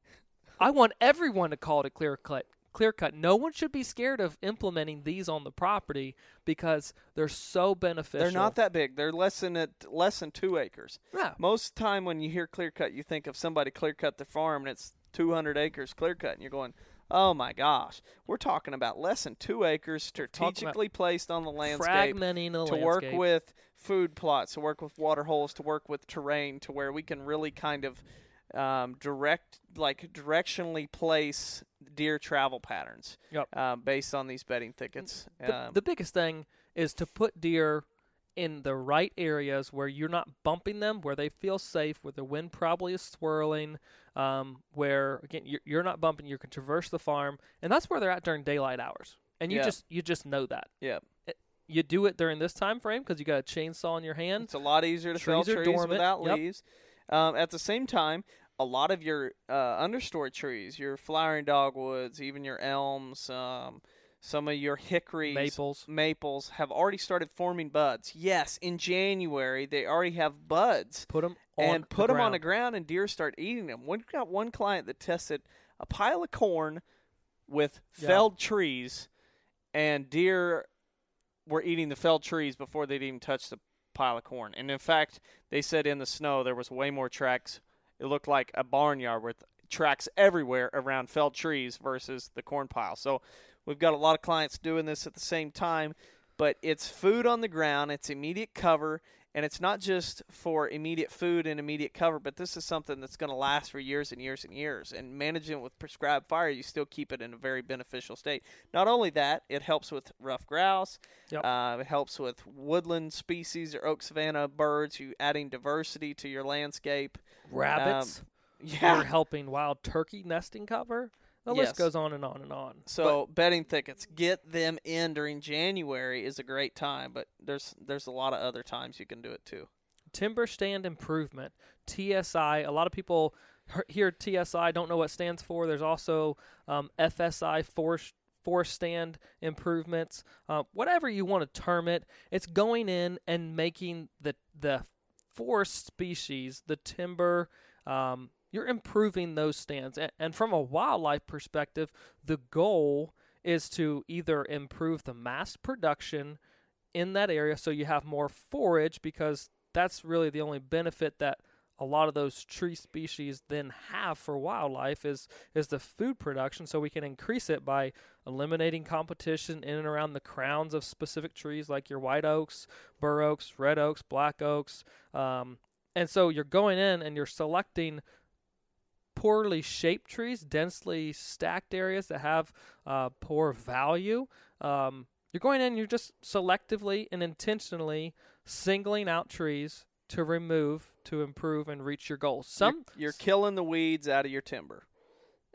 C: I want everyone to call it a clear cut. Clear cut. No one should be scared of implementing these on the property because they're so beneficial.
B: They're not that big. They're less than a, less than two acres.
C: Yeah.
B: Most time when you hear clear cut, you think of somebody clear cut their farm and it's two hundred acres clear cut, and you're going, oh my gosh, we're talking about less than two acres strategically placed on the landscape
C: fragmenting the
B: to
C: landscape.
B: work with food plots, to work with water holes, to work with terrain, to where we can really kind of um, direct, like directionally place deer travel patterns
C: Yep.
B: uh, based on these bedding thickets.
C: The,
B: Um,
C: the biggest thing is to put deer in the right areas where you're not bumping them, where they feel safe, where the wind probably is swirling, um, where again you're, you're not bumping. You can traverse the farm, and that's where they're at during daylight hours. And you
B: Yeah.
C: just you just know that.
B: yeah.
C: You do it during this time frame because you got a chainsaw in your hand.
B: It's a lot easier to fell
C: Trees are
B: trees
C: dormant.
B: without
C: Yep.
B: leaves. Um, at the same time, a lot of your uh, understory trees, your flowering dogwoods, even your elms, um, some of your hickories,
C: Maples.
B: maples have already started forming buds. Yes, in January they already have buds.
C: Put them on
B: and put
C: the
B: them on
C: ground.
B: the ground, and deer start eating them. We've got one client that tested a pile of corn with
C: Yeah.
B: felled trees, and deer were eating the felled trees before they'd even touched the pile of corn. And in fact, they said in the snow there was way more tracks. It looked like a barnyard with tracks everywhere around felled trees versus the corn pile. So we've got a lot of clients doing this at the same time, but it's food on the ground, it's immediate cover, and it's not just for immediate food and immediate cover, but this is something that's going to last for years and years and years. And managing it with prescribed fire, you still keep it in a very beneficial state. Not only that, it helps with rough grouse.
C: Yep.
B: Uh, it helps with woodland species or oak savanna birds. You adding diversity to your landscape.
C: Rabbits.
B: Um, yeah.
C: You're helping wild turkey nesting cover. The
B: Yes.
C: list goes on and on and on.
B: So bedding thickets, get them in during January is a great time, but there's there's a lot of other times you can do it too.
C: Timber stand improvement, T S I. A lot of people hear T S I, don't know what it stands for. There's also um, F S I, forest, forest stand improvements. Uh, whatever you want to term it, it's going in and making the the forest species, the timber, um, you're improving those stands. And, and from a wildlife perspective, the goal is to either improve the mass production in that area so you have more forage, because that's really the only benefit that a lot of those tree species then have for wildlife is is the food production. So we can increase it by eliminating competition in and around the crowns of specific trees like your white oaks, bur oaks, red oaks, black oaks. Um, and so you're going in and you're selecting poorly shaped trees, densely stacked areas that have uh, poor value. Um, you're going in and you're just selectively and intentionally singling out trees to remove, to improve, and reach your goals. Some
B: You're, you're killing the weeds out of your timber.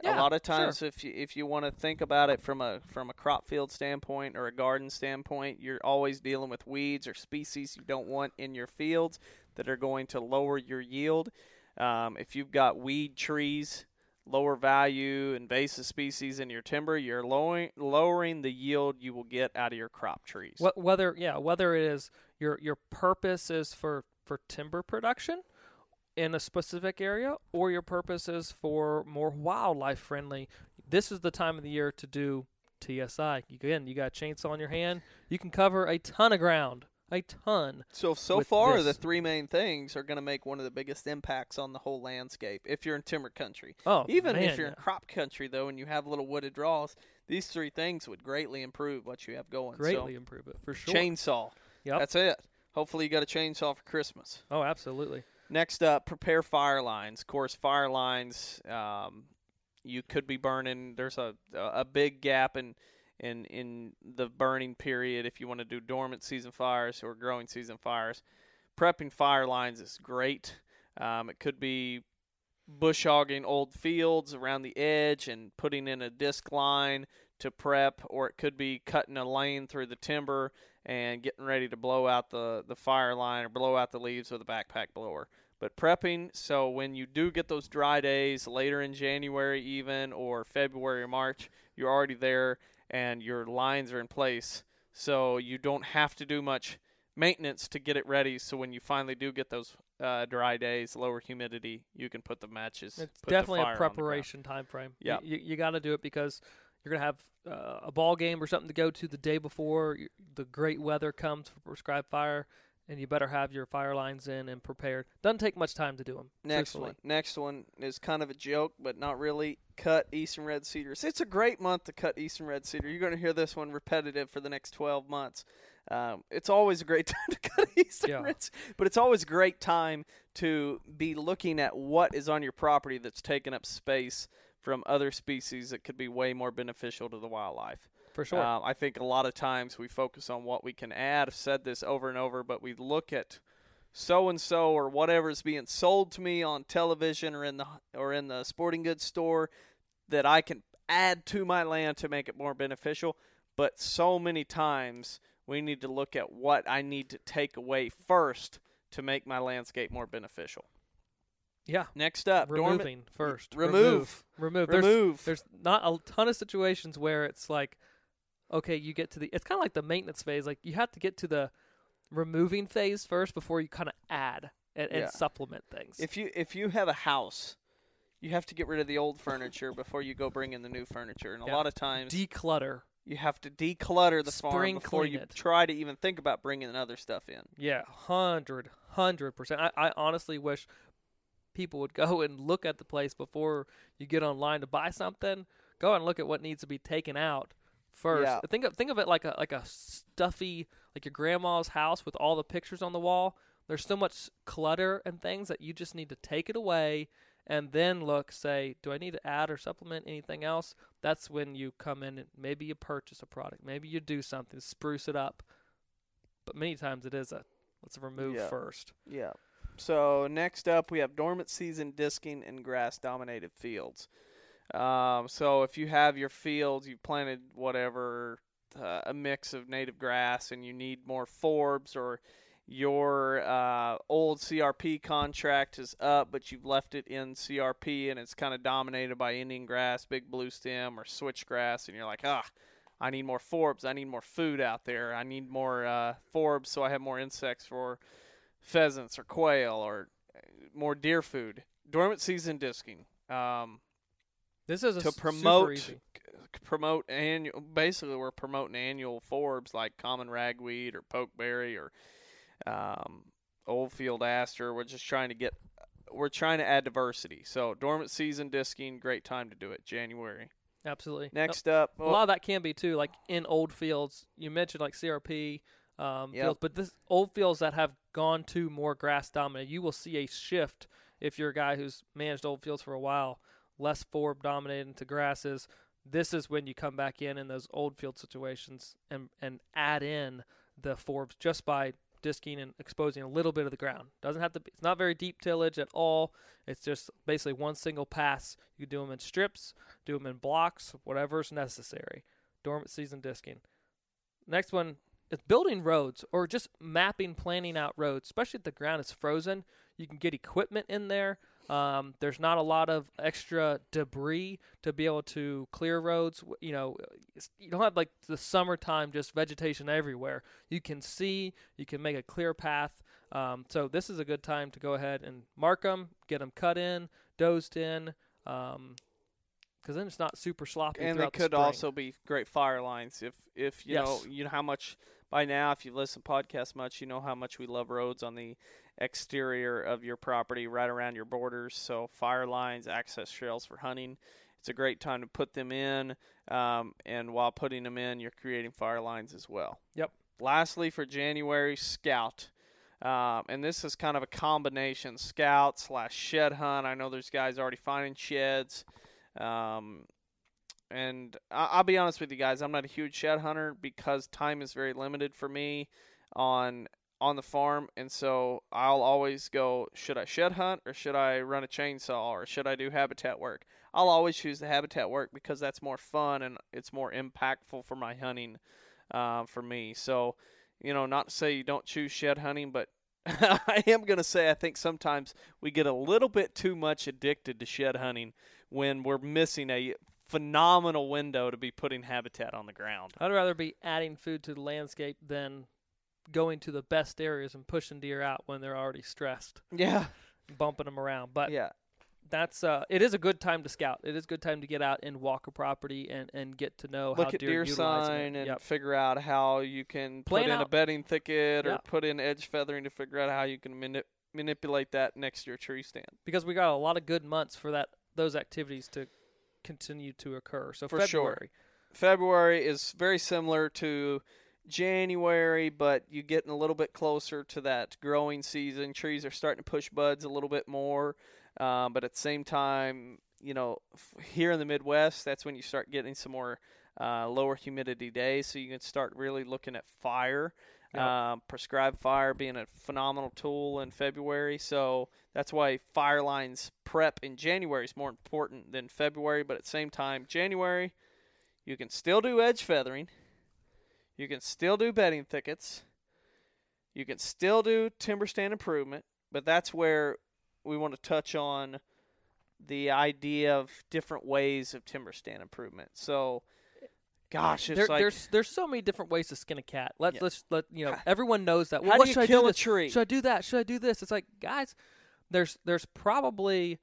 B: a
C: Yeah,
B: lot of times,
C: sure.
B: if you if you want to think about it from a from a crop field standpoint or a garden standpoint, you're always dealing with weeds or species you don't want in your fields that are going to lower your yield. Um, if you've got weed trees, lower value invasive species in your timber, you're lowering lowering the yield you will get out of your crop trees.
C: What, whether yeah, whether it is your your purpose is for, for timber production in a specific area, or your purpose is for more wildlife friendly, this is the time of the year to do T S I. You, again, you got a chainsaw in your hand, you can cover a ton of ground, a ton.
B: So, so
C: with
B: far,
C: this.
B: the three main things are going to make one of the biggest impacts on the whole landscape if you're in timber country.
C: Oh,
B: Even
C: man,
B: if you're
C: yeah.
B: in crop country, though, and you have little wooded draws, these three things would greatly improve what you have going.
C: Greatly
B: so,
C: improve it, for sure.
B: Chainsaw.
C: Yep.
B: That's it. Hopefully you got a chainsaw for Christmas.
C: Oh, absolutely.
B: Next up, prepare fire lines. Of course, fire lines, um, you could be burning. There's a a big gap in, in in the burning period if you want to do dormant season fires or growing season fires. Prepping fire lines is great. Um, it could be bush hogging old fields around the edge and putting in a disc line to prep, or it could be cutting a lane through the timber and getting ready to blow out the, the fire line or blow out the leaves with a backpack blower. But prepping, so when you do get those dry days later in January even, or February or March, you're already there and your lines are in place. So you don't have to do much maintenance to get it ready. So when you finally do get those uh, dry days, lower humidity, you can put the matches.
C: It's
B: put
C: definitely
B: the fire
C: a preparation time frame.
B: Yeah.
C: You, you, you got to do it because you're going to have uh, a ball game or something to go to the day before you, the great weather comes for prescribed fire, and you better have your fire lines in and prepared. Doesn't take much time to do them.
B: Next
C: truthfully.
B: one. Next one is kind of a joke, but not really. Cut eastern red cedars. It's a great month to cut eastern red cedar. You're going to hear this one repetitive for the next twelve months. Um, it's always a great time to cut eastern
C: Yeah.
B: red, but it's always a great time to be looking at what is on your property that's taking up space from other species that could be way more beneficial to the wildlife.
C: For sure.
B: Um, I think a lot of times we focus on what we can add. I've said this over and over, but we look at so-and-so or whatever's being sold to me on television or in the or in the sporting goods store that I can add to my land to make it more beneficial. But so many times we need to look at what I need to take away first to make my landscape more beneficial.
C: Yeah.
B: Next up,
C: Removing
B: dormant,
C: first.
B: Remove.
C: Remove.
B: Remove.
C: There's, there's not a ton of situations where it's like, okay, you get to the, it's kind of like the maintenance phase. Like you have to get to the removing phase first before you kind of add and, and
B: Yeah.
C: supplement things.
B: If you if you have a house, you have to get rid of the old furniture before you go bring in the new furniture. And a
C: Yeah.
B: lot of times
C: Declutter.
B: you have to declutter the
C: Spring
B: farm before
C: clean
B: you
C: it.
B: try to even think about bringing other stuff in.
C: Yeah, hundred, hundred percent. I, I honestly wish people would go and look at the place before you get online to buy something. Go and look at what needs to be taken out first.
B: Yeah.
C: Think of think of it like a like a stuffy, like your grandma's house with all the pictures on the wall. There's so much clutter and things that you just need to take it away and then look, say, do I need to add or supplement anything else? That's when you come in and maybe you purchase a product. Maybe you do something to spruce it up. But many times it is a, let's remove
B: Yeah.
C: first.
B: Yeah. So next up, we have dormant season disking and grass-dominated fields. Um, so if you have your fields, you planted whatever, uh, a mix of native grass, and you need more forbs, or your uh, old C R P contract is up, but you've left it in C R P and it's kind of dominated by Indian grass, big blue stem, or switchgrass, and you're like, ah, I need more forbs. I need more food out there. I need more uh, forbs so I have more insects for pheasants or quail, or more deer food. Dormant season disking. Um,
C: This is a
B: to
C: s- super
B: promote
C: easy.
B: promote annual. Basically, we're promoting annual forbs like common ragweed or pokeberry or um, old field aster. We're just trying to get. We're trying to add diversity. So dormant season disking, great time to do it. January.
C: Absolutely.
B: Next up,
C: A lot of that can be too, like in old fields. You mentioned like C R P um,
B: Yep.
C: fields, but this old fields that have gone to more grass dominant, you will see a shift if you're a guy who's managed old fields for a while, less forb dominated into grasses. This is when you come back in in those old field situations and and add in the forbs just by disking and exposing a little bit of the ground. Doesn't have to be, it's not very deep tillage at all. It's just basically one single pass. You can do them in strips, do them in blocks, whatever's necessary. Dormant season disking. Next one is building roads or just mapping, planning out roads, especially if the ground is frozen. You can get equipment in there. Um, there's not a lot of extra debris to be able to clear roads. You know, you don't have like the summertime, just vegetation everywhere. You can see, you can make a clear path. Um, so this is a good time to go ahead and mark them, get them cut in, dozed in, um, because then it's not super sloppy.
B: And they could
C: the
B: also be great fire lines. If, if you
C: yes.
B: know, you know how much by now, if you listen to podcasts much, you know how much we love roads on the exterior of your property, right around your borders. So fire lines, access trails for hunting. It's a great time to put them in. Um, and while putting them in, you're creating fire lines as well.
C: Yep.
B: Lastly, for January, scout. Um, and this is kind of a combination, scout slash shed hunt. I know there's guys already finding sheds. Um, and I- I'll be honest with you guys, I'm not a huge shed hunter because time is very limited for me on on the farm. And so I'll always go, should I shed hunt or should I run a chainsaw or should I do habitat work? I'll always choose the habitat work because that's more fun and it's more impactful for my hunting uh, for me. So, you know, not to say you don't choose shed hunting, but I am going to say I think sometimes we get a little bit too much addicted to shed hunting when we're missing a phenomenal window to be putting habitat on the ground.
C: I'd rather be adding food to the landscape than going to the best areas and pushing deer out when they're already stressed.
B: Yeah.
C: Bumping them around. But
B: yeah.
C: that's uh, it is a good time to scout. It is a good time to get out and walk a property and, and get to know
B: Look
C: how
B: at
C: deer,
B: deer
C: utilize
B: sign
C: it.
B: and
C: Yep.
B: figure out how you can
C: Plan
B: put in
C: out.
B: a bedding thicket or
C: Yep.
B: put in edge feathering to figure out how you can mani- manipulate that next to your tree stand.
C: Because we got a lot of good months for that those activities to continue to occur. So
B: For
C: February.
B: sure. February is very similar to January, but you're getting a little bit closer to that growing season. Trees are starting to push buds a little bit more, um, but at the same time, you know, f- here in the Midwest, that's when you start getting some more uh, lower humidity days, so you can start really looking at fire.
C: Yep.
B: Um, prescribed fire being a phenomenal tool in February, so that's why fire lines prep in January is more important than February, but at the same time, January, you can still do edge feathering. You can still do bedding thickets. You can still do timber stand improvement, but that's where we want to touch on the idea of different ways of timber stand improvement. So, gosh, it's
C: There,
B: like
C: there's there's so many different ways to skin a cat. Let's
B: Yeah.
C: let's let you know everyone knows that. Well,
B: how
C: what
B: do you
C: should
B: kill
C: I do
B: a
C: this?
B: tree?
C: Should I do that? Should I do this? It's like, guys, there's there's probably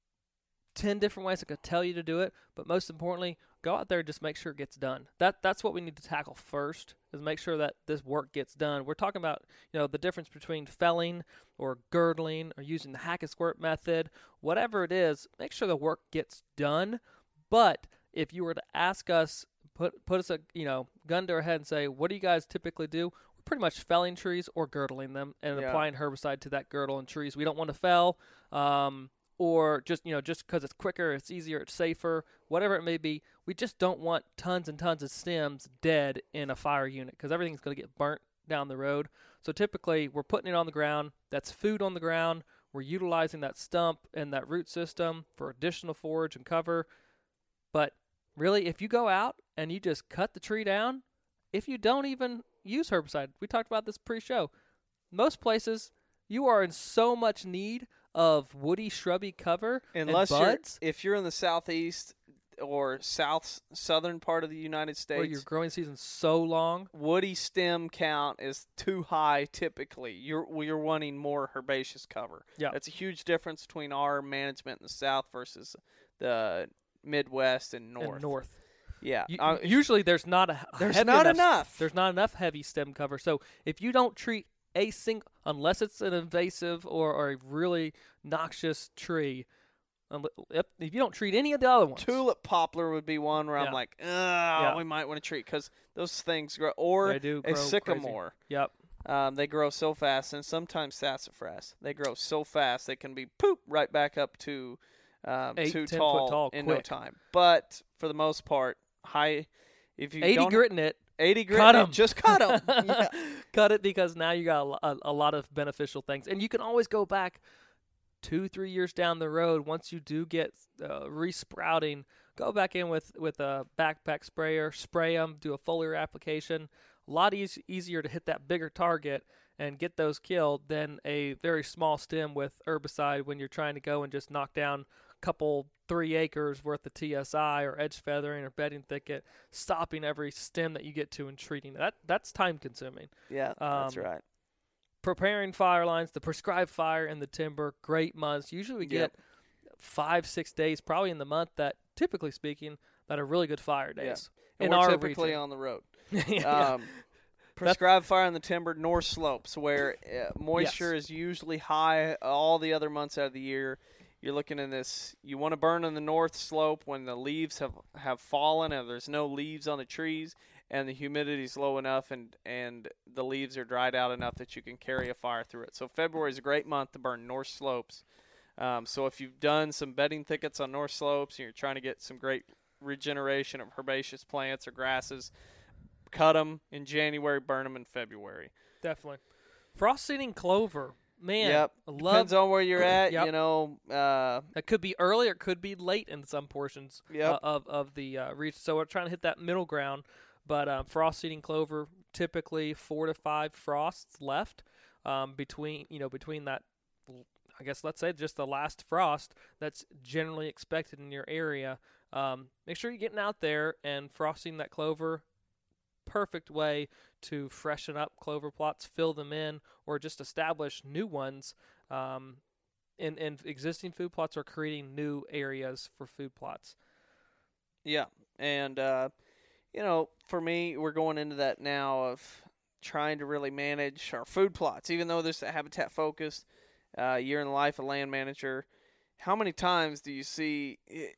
C: ten different ways I could tell you to do it, but most importantly, go out there and just make sure it gets done. That that's what we need to tackle first, is make sure that this work gets done. We're talking about, you know, the difference between felling or girdling or using the hack and squirt method, whatever it is, make sure the work gets done. But if you were to ask us, put put us a, you know, gun to our head and say, what do you guys typically do? We're pretty much felling trees or girdling them and
B: Yeah.
C: applying herbicide to that girdle and trees we don't want to fell. Um, or just, you know, just because it's quicker, it's easier, it's safer, whatever it may be. We just don't want tons and tons of stems dead in a fire unit because everything's going to get burnt down the road. So typically we're putting it on the ground. That's food on the ground. We're utilizing that stump and that root system for additional forage and cover. But really, if you go out and you just cut the tree down, if you don't even use herbicide, we talked about this pre-show, most places you are in so much need of woody, shrubby cover
B: unless
C: and
B: you're
C: buds,
B: if you're in the southeast or south southern part of the United States,
C: where your growing season's so long.
B: woody stem count is too high typically. You're you're wanting more herbaceous cover.
C: Yeah.
B: That's a huge difference between our management in the south versus the Midwest and north.
C: And north.
B: Yeah.
C: You,
B: uh,
C: usually there's not a
B: there's
C: heavy
B: not
C: enough,
B: enough.
C: There's not enough heavy stem cover. So if you don't treat a single, unless it's an invasive or, or a really noxious tree, um, if, if you don't treat any of the other ones,
B: Tulip poplar would be one where
C: Yeah.
B: I'm like, oh,
C: Yeah.
B: we might want to treat because those things grow. Or
C: they do
B: a
C: grow
B: sycamore.
C: Crazy. Yep.
B: Um, they grow so fast, and sometimes sassafras. They grow so fast they can be poop right back up to um,
C: Eight,
B: too
C: ten
B: tall,
C: foot tall
B: in
C: quick.
B: no time. But for the most part, high. If you
C: eighty
B: don't
C: grit in it.
B: eighty grit.
C: Cut 'em.
B: Just cut them. Yeah.
C: Cut it, because now you got a, a, a lot of beneficial things. And you can always go back two, three years down the road. Once you do get uh, re-sprouting, go back in with, with a backpack sprayer, spray them, do a foliar application. A lot easy, easier to hit that bigger target and get those killed than a very small stem with herbicide when you're trying to go and just knock down a couple, three acres worth of T S I or edge feathering or bedding thicket, stopping every stem that you get to and treating. That That's time consuming.
B: Yeah, that's
C: Um,
B: right.
C: Preparing fire lines, the prescribed fire in the timber, great months. Usually we get
B: Yep.
C: five, six days, probably in the month that, typically speaking, that are really good fire days.
B: And
C: in
B: we're
C: our
B: typically
C: region.
B: on the road.
C: Yeah.
B: Um, prescribed fire on the timber, north slopes, where uh, moisture
C: Yes.
B: is usually high all the other months out of the year. You're looking at this. You want to burn on the north slope when the leaves have, have fallen and there's no leaves on the trees and the humidity is low enough and, and the leaves are dried out enough that you can carry a fire through it. So February is a great month to burn north slopes. Um, so if you've done some bedding thickets on north slopes and you're trying to get some great regeneration of herbaceous plants or grasses, cut them in January, burn them in February.
C: Definitely. Frost seeding clover. Man,
B: Yep.
C: I love
B: Depends on where you're at.
C: Yep.
B: You know, uh,
C: It could be early or it could be late in some portions
B: Yep.
C: uh, of, of the uh, region. So we're trying to hit that middle ground. But um, frost seeding clover, typically four to five frosts left um, between, you know, between that, I guess let's say just the last frost that's generally expected in your area. Um, make sure you're getting out there and frosting that clover. Perfect way to freshen up clover plots, fill them in, or just establish new ones. Um, in, in existing food plots or creating new areas for food plots.
B: yeah. And, uh, you know, for me, we're going into that now of trying to really manage our food plots. Even though there's a habitat focused uh, year in the life of land manager, how many times do you see it,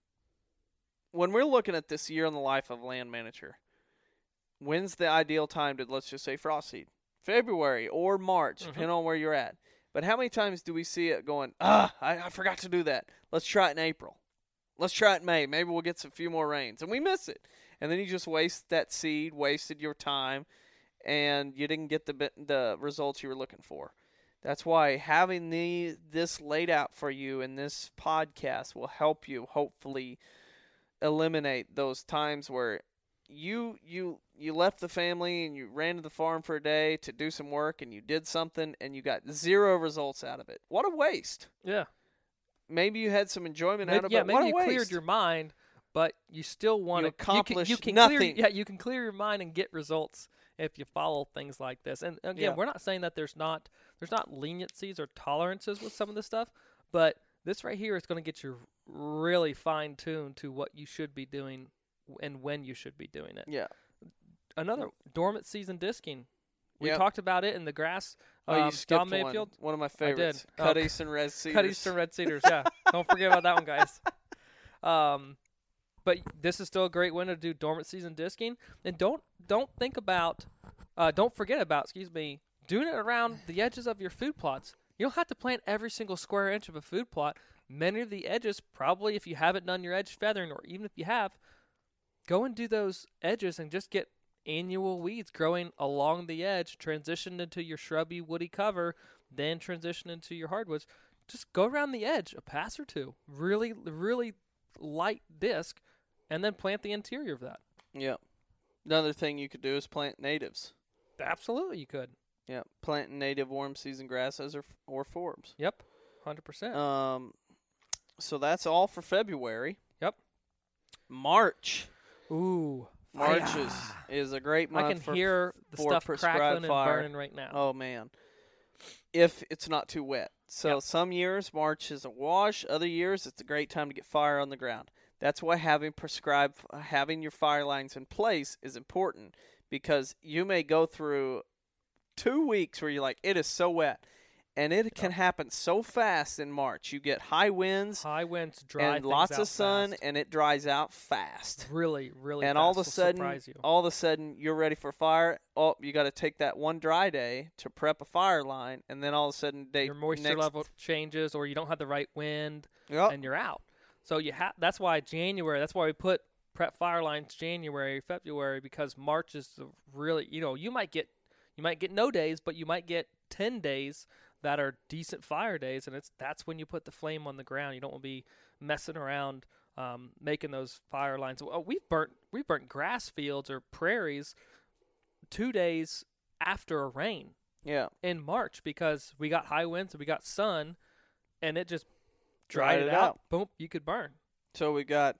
B: when we're looking at this year in the life of land manager, when's the ideal time to, let's just say, frost seed? February or March,
C: Mm-hmm.
B: depending on where you're at. But how many times do we see it going, ah, I, I forgot to do that. Let's try it in April. Let's try it in May. Maybe we'll get some few more rains. And we miss it. And then you just waste that seed, wasted your time, and you didn't get the the results you were looking for. That's why having the this laid out for you in this podcast will help you hopefully eliminate those times where you you you left the family and you ran to the farm for a day to do some work and you did something and you got zero results out of it. What a waste.
C: Yeah.
B: Maybe you had some enjoyment
C: Maybe,
B: out of
C: yeah,
B: it.
C: maybe
B: What a
C: you
B: waste.
C: cleared your mind, but you still want
B: You
C: to you
B: accomplished
C: can, you can
B: nothing.
C: Clear, yeah, you can clear your mind and get results if you follow things like this. And again,
B: Yeah.
C: we're not saying that there's not there's not leniencies or tolerances with some of this stuff, but this right here is going to get you really fine tuned to what you should be doing and when you should be doing it.
B: Yeah.
C: Another dormant season disking. We
B: Yep.
C: talked about it in the grass.
B: Oh,
C: um,
B: you skipped
C: Don
B: one.
C: Mayfield.
B: One of my
C: I did.
B: favorites.
C: Oh,
B: Cut Eastern Red Cedars.
C: Cut Eastern Red Cedars, yeah. Don't forget about that one, guys. Um, but this is still a great window to do dormant season disking. And don't don't think about, uh, don't forget about, excuse me, doing it around the edges of your food plots. You don't have to plant every single square inch of a food plot. Many of the edges, probably if you haven't done your edge feathering, or even if you have, go and do those edges and just get annual weeds growing along the edge, transition into your shrubby, woody cover, then transition into your hardwoods. Just go around the edge, a pass or two, really, really light disc, and then plant the interior of that.
B: Yeah. Another thing you could do is plant natives.
C: Absolutely, you could.
B: Yeah, planting native warm season grasses or or forbs.
C: Yep, one hundred percent.
B: Um, so that's all for February.
C: Yep.
B: March.
C: Ooh.
B: March
C: fire.
B: is, is a great month.
C: I can
B: for,
C: hear the
B: for
C: stuff
B: prescribed
C: crackling
B: fire.
C: and burning right now.
B: Oh man, if it's not too wet. So
C: Yep.
B: some years March is a wash. Other years it's a great time to get fire on the ground. That's why having prescribed, having your fire lines in place is important, because you may go through two weeks where you're like, it is so wet. And it can happen so fast in March. You get high winds
C: High winds, dry
B: and
C: things
B: lots
C: out
B: of sun,
C: fast.
B: and it dries out fast.
C: Really, really
B: And
C: fast.
B: all of a
C: will
B: sudden,
C: surprise you.
B: all of a sudden, you're ready for fire. Oh, you got to take that one dry day to prep a fire line, and then all of a sudden, they
C: your moisture
B: next,
C: level changes, or you don't have the right wind,
B: Yep.
C: and you're out. So you have. That's why January. That's why we put prep fire lines January, February, because March is the really, you know, you might get you might get no days, but you might get ten days that are decent fire days, and it's that's when you put the flame on the ground. You don't want to be messing around um, making those fire lines. Oh, we've burnt we've burnt grass fields or prairies two days after a rain.
B: Yeah.
C: In March because we got high winds and we got sun, and it just
B: Dried
C: dried
B: it
C: it out.
B: out.
C: Boom, you could burn.
B: So we got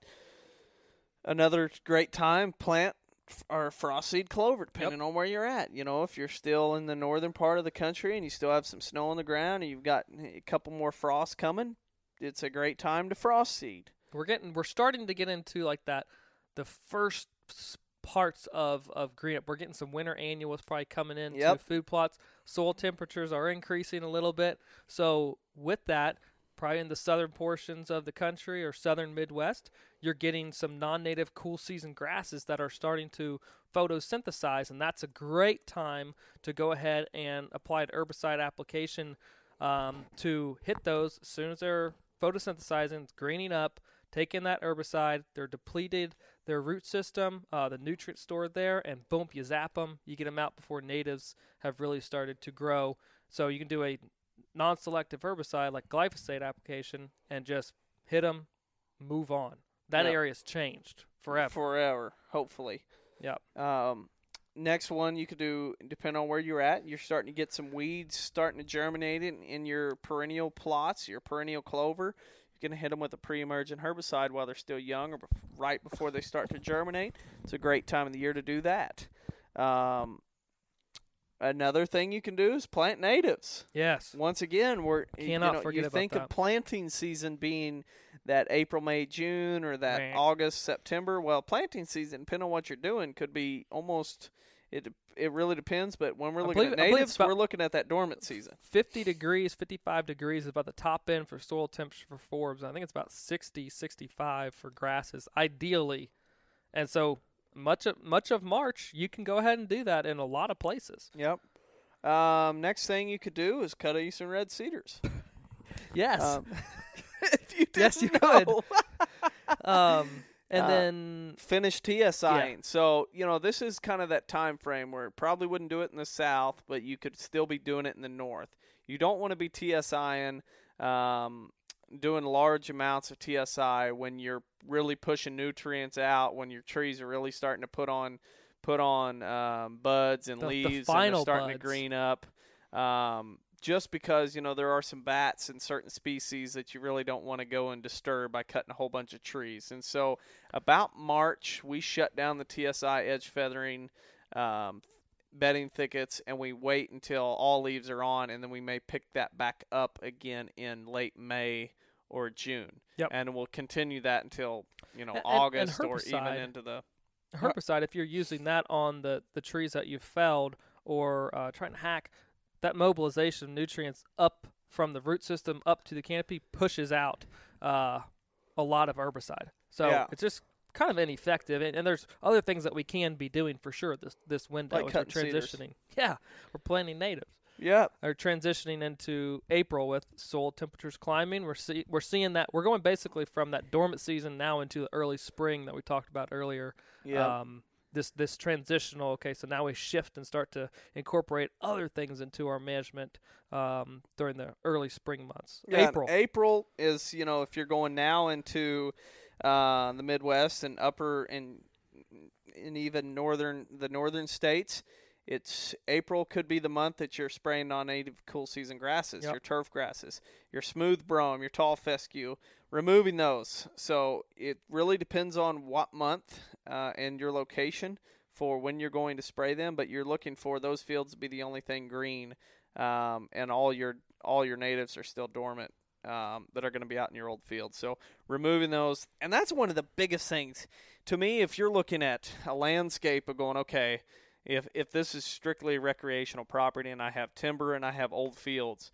B: another great time plant f- our frost seed clover, depending on where you're at. You know, if you're still in the northern part of the country and you still have some snow on the ground and you've got a couple more frosts coming, it's a great time to frost seed.
C: We're getting we're starting to get into like that the first s- parts of of green up. We're getting some winter annuals probably coming in
B: Yep.
C: to food plots. Soil temperatures are increasing a little bit. So with that, probably in the southern portions of the country or southern Midwest, you're getting some non-native cool season grasses that are starting to photosynthesize, and that's a great time to go ahead and apply an herbicide application um, to hit those as soon as they're photosynthesizing, greening up, taking that herbicide, they're depleted, their root system, uh, the nutrients stored there, and boom, you zap them, you get them out before natives have really started to grow. So you can do a non-selective herbicide like glyphosate application and just hit them, move on. That
B: Yep.
C: area's changed forever.
B: Forever, hopefully.
C: Yep.
B: Um, next one you could do, depending on where you're at, you're starting to get some weeds starting to germinate in, in your perennial plots, your perennial clover. You're going to hit them with a pre-emergent herbicide while they're still young or bef- right before they start to germinate. It's a great time of the year to do that. Um, another thing you can do is plant natives.
C: Yes.
B: Once again, we're you
C: Cannot
B: know,
C: forget
B: you
C: about
B: think
C: that.
B: of planting season being that April, May, June, or that
C: Right.
B: August, September. Well, planting season, depending on what you're doing, could be almost. It it really depends. But when we're
C: I
B: looking
C: believe-
B: at
C: I believe
B: natives,
C: it's about-
B: we're looking at that dormant season.
C: fifty degrees, fifty-five degrees is about the top end for soil temperature for forbs. I think it's about sixty, sixty-five for grasses, ideally. And so much of, much of March, you can go ahead and do that in a lot of places.
B: Yep. Um, next thing you could do is cut eastern red cedars.
C: Yes.
B: Um, if you
C: Yes,
B: didn't
C: you could.
B: know.
C: um, and
B: uh,
C: then
B: Finish TSIing. So, you know, this is kind of that time frame where it probably wouldn't do it in the south, but you could still be doing it in the north. You don't want to be TSIing, um, doing large amounts of T S I when you're really pushing nutrients out, when your trees are really starting to put on put on um, buds and
C: The- the
B: leaves and they're
C: final
B: starting to
C: buds.
B: green up. Um, just because, you know, there are some bats in certain species that you really don't want to go and disturb by cutting a whole bunch of trees. And so about March, we shut down the T S I edge feathering um, bedding thickets, and we wait until all leaves are on, and then we may pick that back up again in late May or June.
C: Yep.
B: And we'll continue that until, you know,
C: And- and- and
B: August or even
C: herbicide.
B: into the
C: herbicide, if you're using that on the, the trees that you've felled or uh, trying to hack, that mobilization of nutrients up from the root system up to the canopy pushes out uh, a lot of herbicide. So
B: Yeah.
C: it's just kind of ineffective. And, and there's other things that we can be doing for sure this this window
B: Like
C: as we're
B: cutting cedars.
C: transitioning. Yeah, we're planting natives.
B: Yep.
C: Are transitioning into April with soil temperatures climbing. We're see, we're seeing that we're going basically from that dormant season now into the early spring that we talked about earlier.
B: Yeah.
C: Um, this this transitional. Okay, so now we shift and start to incorporate other things into our management um, during the early spring months.
B: Yeah,
C: April.
B: and April is, you know, if you're going now into uh, the Midwest and upper and and even northern the northern states, it's April could be the month that you're spraying non-native cool season grasses,
C: Yep.
B: your turf grasses, your smooth brome, your tall fescue, removing those. So it really depends on what month uh, and your location for when you're going to spray them, but you're looking for those fields to be the only thing green, um, and all your all your natives are still dormant. Um, that are going to be out in your old field. So removing those, and that's one of the biggest things to me. If you're looking at a landscape of going, okay, if if this is strictly recreational property and I have timber and I have old fields,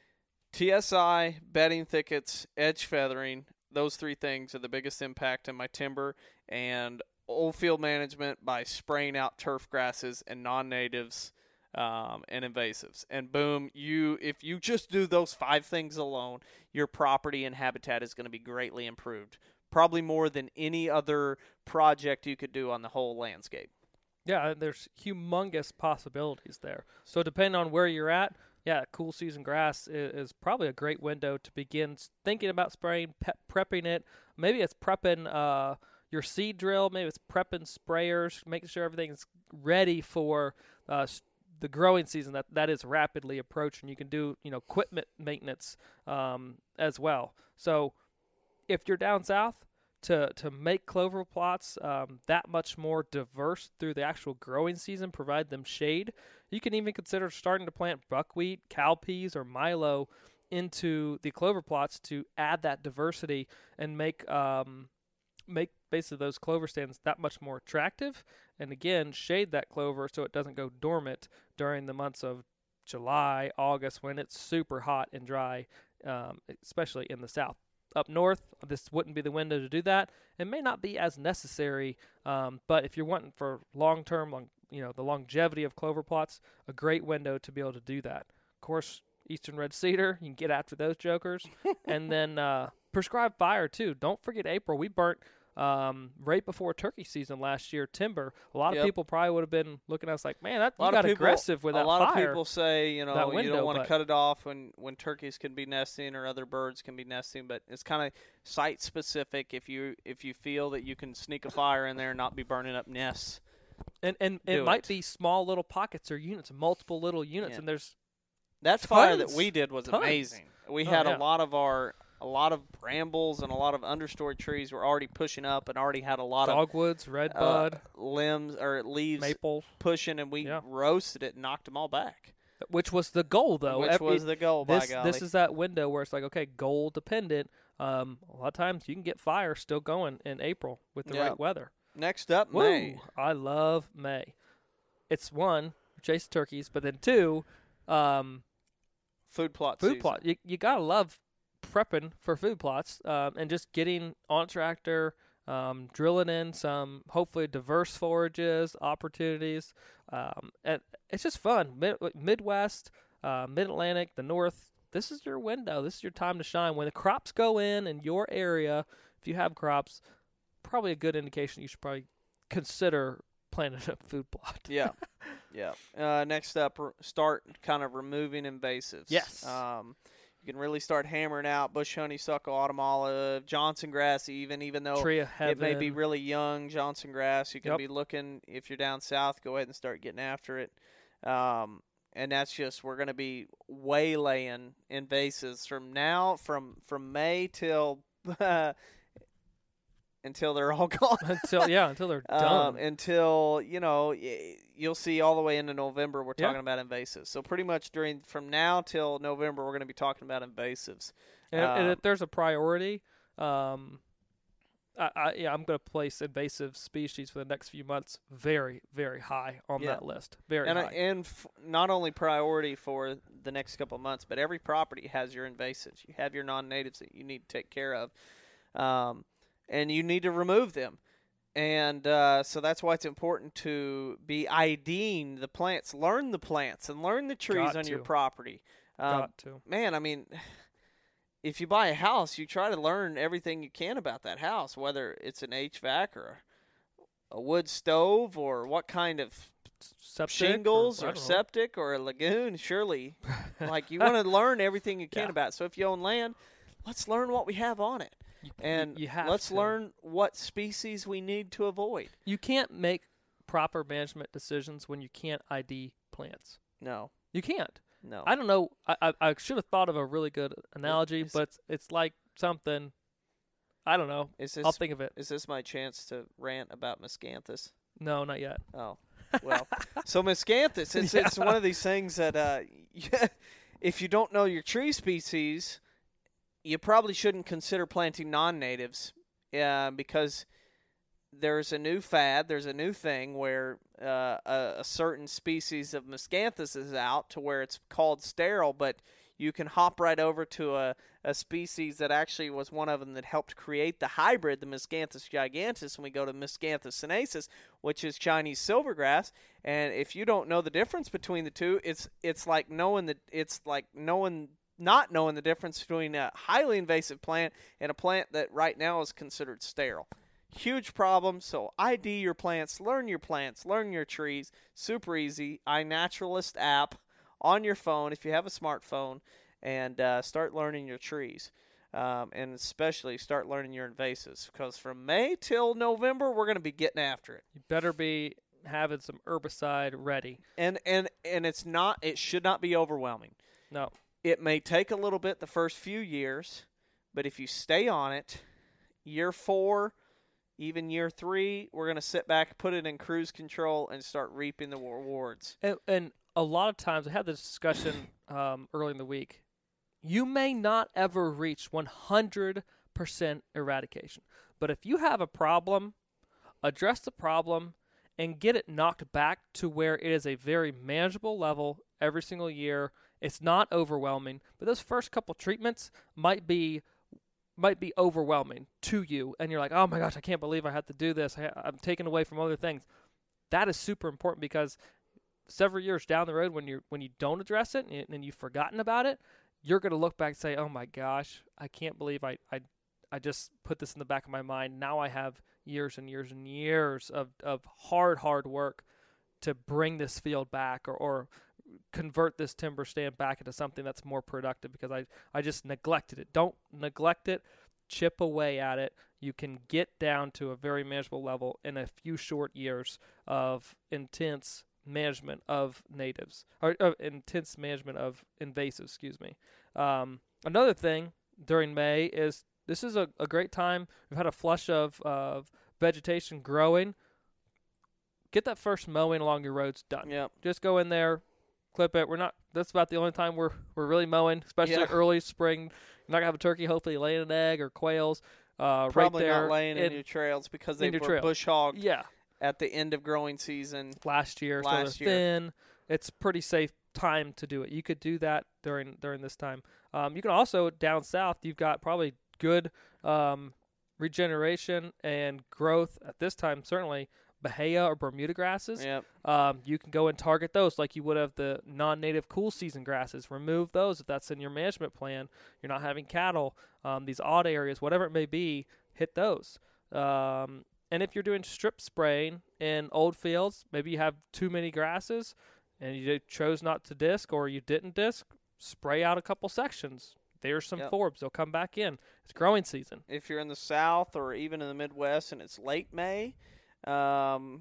B: T S I, bedding thickets, edge feathering, those three things are the biggest impact in my timber, and old field management by spraying out turf grasses and non-natives Um, and invasives, and boom, you if you just do those five things alone, your property and habitat is going to be greatly improved. probably more than any other project you could do on the whole landscape.
C: Yeah, there's humongous possibilities there. So depending on where you're at, yeah, cool season grass is, is probably a great window to begin thinking about spraying, pe- prepping it. Maybe it's prepping uh, your seed drill. Maybe it's prepping sprayers, making sure everything's ready for uh, the growing season that, that is rapidly approaching. You can do, you know, equipment maintenance um, as well. So if you're down south, to to make clover plots um, that much more diverse through the actual growing season, provide them shade, you can even consider starting to plant buckwheat, cowpeas, or milo into the clover plots to add that diversity and make um, make basically those clover stands that much more attractive. And again, shade that clover so it doesn't go dormant during the months of July, August, when it's super hot and dry, um, especially in the south. Up north, this wouldn't be the window to do that. It may not be as necessary, um, but if you're wanting for long-term, long, you know, the longevity of clover plots, a great window to be able to do that. Of course, Eastern Red Cedar, you can get after those jokers. And then uh, prescribed fire, too. Don't forget April. We burnt um, right before turkey season last year, timber. A lot
B: Yep.
C: of people probably would have been looking at us like, man, that,
B: A
C: you
B: lot
C: got
B: of people,
C: aggressive with
B: a
C: that
B: lot
C: fire.
B: of people say, you know,
C: that
B: you
C: window,
B: don't want to
C: but-
B: cut it off when, when turkeys can be nesting or other birds can be nesting, but it's kind of site specific. If you if you feel that you can sneak a fire in there and not be burning up nests,
C: And and it
B: do
C: might
B: it.
C: be small little pockets or units, multiple little units,
B: Yeah.
C: and there's
B: that fire that
C: Tons.
B: we did was
C: Tons.
B: amazing. We
C: Oh,
B: had
C: yeah.
B: a lot of our a lot of brambles and a lot of understory trees were already pushing up and already had a lot
C: dogwoods,
B: of
C: redbud,
B: uh, limbs or leaves
C: maple,
B: pushing, and we
C: Yeah.
B: roasted it and knocked them all back.
C: which was the goal, though.
B: which
C: Ev-
B: was
C: it-
B: the goal, by
C: this
B: golly.
C: this is that window where it's like, okay, goal dependent. Um, a lot of times you can get fire still going in April with the
B: Yeah.
C: right weather.
B: Next up,
C: Woo!
B: May.
C: I love May. It's one, chase turkeys, but then two, um,
B: Food plot
C: food
B: season.
C: plot. You you gotta love prepping for food plots um, and just getting on tractor, um, drilling in some hopefully diverse forages, opportunities. Um, and it's just fun. Mid- Midwest, uh, Mid Atlantic, the North. This is your window. This is your time to shine. When the crops go in in your area, if you have crops, probably a good indication you should probably consider planting a food plot.
B: Yeah, yeah. Uh, next up, r- start kind of removing invasives.
C: Yes.
B: Um, you can really start hammering out bush honeysuckle, autumn olive, Johnson grass, even even though
C: Tree of heaven.
B: it may be really young Johnson grass. You can
C: Yep.
B: be looking, if you're down south, go ahead and start getting after it. Um, and that's just, we're going to be waylaying invasives from now, from from May till until they're all gone.
C: until yeah, until they're done.
B: Um, until, you know, y- you'll see all the way into November we're
C: Yeah.
B: talking about invasives. So pretty much during from now till November we're going to be talking about invasives.
C: And, and
B: Um,
C: if there's a priority, um, I, I, yeah, I'm going to place invasive species for the next few months very, very high on
B: Yeah.
C: that list. Very
B: And,
C: high.
B: uh, and f- not only priority for the next couple of months, but every property has your invasives. You have your non-natives that you need to take care of, um, and you need to remove them. And uh, so that's why it's important to be IDing the plants, learn the plants, and learn the trees
C: Got
B: on your
C: to.
B: property. Um,
C: Got to.
B: man, I mean, if you buy a house, you try to learn everything you can about that house, whether it's an H V A C or a, a wood stove or what kind of
C: Septic
B: shingles
C: or, I
B: or,
C: don't know.
B: septic or a lagoon. Surely, like you want to learn everything you can
C: Yeah.
B: about it. So if you own land, let's learn what we have on it,
C: You-
B: and
C: you have
B: let's
C: to.
B: learn what species we need to avoid.
C: You can't make proper management decisions when you can't I D plants.
B: No,
C: You can't.
B: no.
C: I don't know. I I, I should have thought of a really good analogy,
B: is-
C: but it's, it's like something. I don't know.
B: is
C: I'll
B: this
C: think of it.
B: is this my chance to rant about miscanthus?
C: No, not yet.
B: Oh, well, so miscanthus, it's, it's one of these things that uh, if you don't know your tree species, you probably shouldn't consider planting non-natives uh, because there's a new fad, there's a new thing where uh, a, a certain species of miscanthus is out to where it's called sterile, but you can hop right over to a, a species that actually was one of them that helped create the hybrid, the Miscanthus giganteus, and we go to Miscanthus sinensis, which is Chinese silvergrass. And if you don't know the difference between the two, it's it's like knowing that it's like knowing not knowing the difference between a highly invasive plant and a plant that right now is considered sterile. Huge problem. So I D your plants, learn your plants, learn your trees. Super easy. iNaturalist app on your phone if you have a smartphone, and uh, start learning your trees. Um, and especially start learning your invasives, because from May till November, we're going to be getting after it.
C: You better be having some herbicide ready.
B: And and and it's not. It should not be overwhelming.
C: No.
B: It may take a little bit the first few years, but if you stay on it, year four, even year three, we're going to sit back, put it in cruise control, and start reaping the rewards.
C: And, and a lot of times, I had this discussion um, early in the week. You may not ever reach one hundred percent eradication. But if you have a problem, address the problem and get it knocked back to where it is a very manageable level every single year. It's not overwhelming. But those first couple treatments might be might be overwhelming to you. And you're like, oh, my gosh, I can't believe I have to do this. I, I'm taken away from other things. That is super important, because several years down the road, when you when you don't address it and, and you've forgotten about it, you're going to look back and say, oh, my gosh, I can't believe I, I I just put this in the back of my mind. Now I have years and years and years of, of hard, hard work to bring this field back, or, or convert this timber stand back into something that's more productive, because I, I just neglected it. Don't neglect it. Chip away at it. You can get down to a very manageable level in a few short years of intense management of natives, or uh, intense management of invasives, excuse me. Um, another thing during May is this is a, a great time. We've had a flush of, of vegetation growing. Get that first mowing along your roads done.
B: Yep.
C: Just go in there, clip it. We're not. That's about the only time we're we're really mowing, especially
B: Yeah.
C: early spring. You're not gonna have a turkey, hopefully laying an egg, or quails. Uh,
B: Probably
C: right there
B: not laying in,
C: in
B: your trails, because they
C: in your
B: were
C: trail.
B: bush hogged
C: Yeah,
B: at the end of growing season.
C: last year,
B: Last
C: so
B: year.
C: they're thin. It's pretty safe time to do it. You could do that during during this time. Um, you can also, down south, you've got probably good um, regeneration and growth at this time. Certainly, Bahia or Bermuda grasses.
B: Yep.
C: Um, you can go and target those like you would have the non-native cool season grasses. Remove those if that's in your management plan. You're not having cattle. Um, these odd areas, whatever it may be, hit those. Um, and if you're doing strip spraying in old fields, maybe you have too many grasses and you chose not to disc, or you didn't disc, spray out a couple sections. There's some
B: Yep.
C: forbs. They'll come back in. It's growing season.
B: If you're in the south or even in the Midwest and it's late May, um,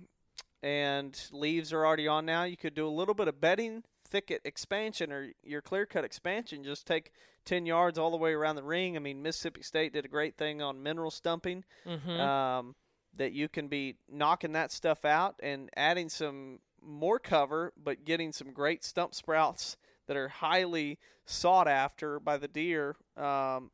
B: and leaves are already on now, you could do a little bit of bedding thicket expansion, or your clear cut expansion. Just take ten yards all the way around the ring. I mean, Mississippi State did a great thing on mineral stumping.
C: Mm-hmm.
B: Um, that you can be knocking that stuff out and adding some more cover, but getting some great stump sprouts that are highly sought after by the deer. Um,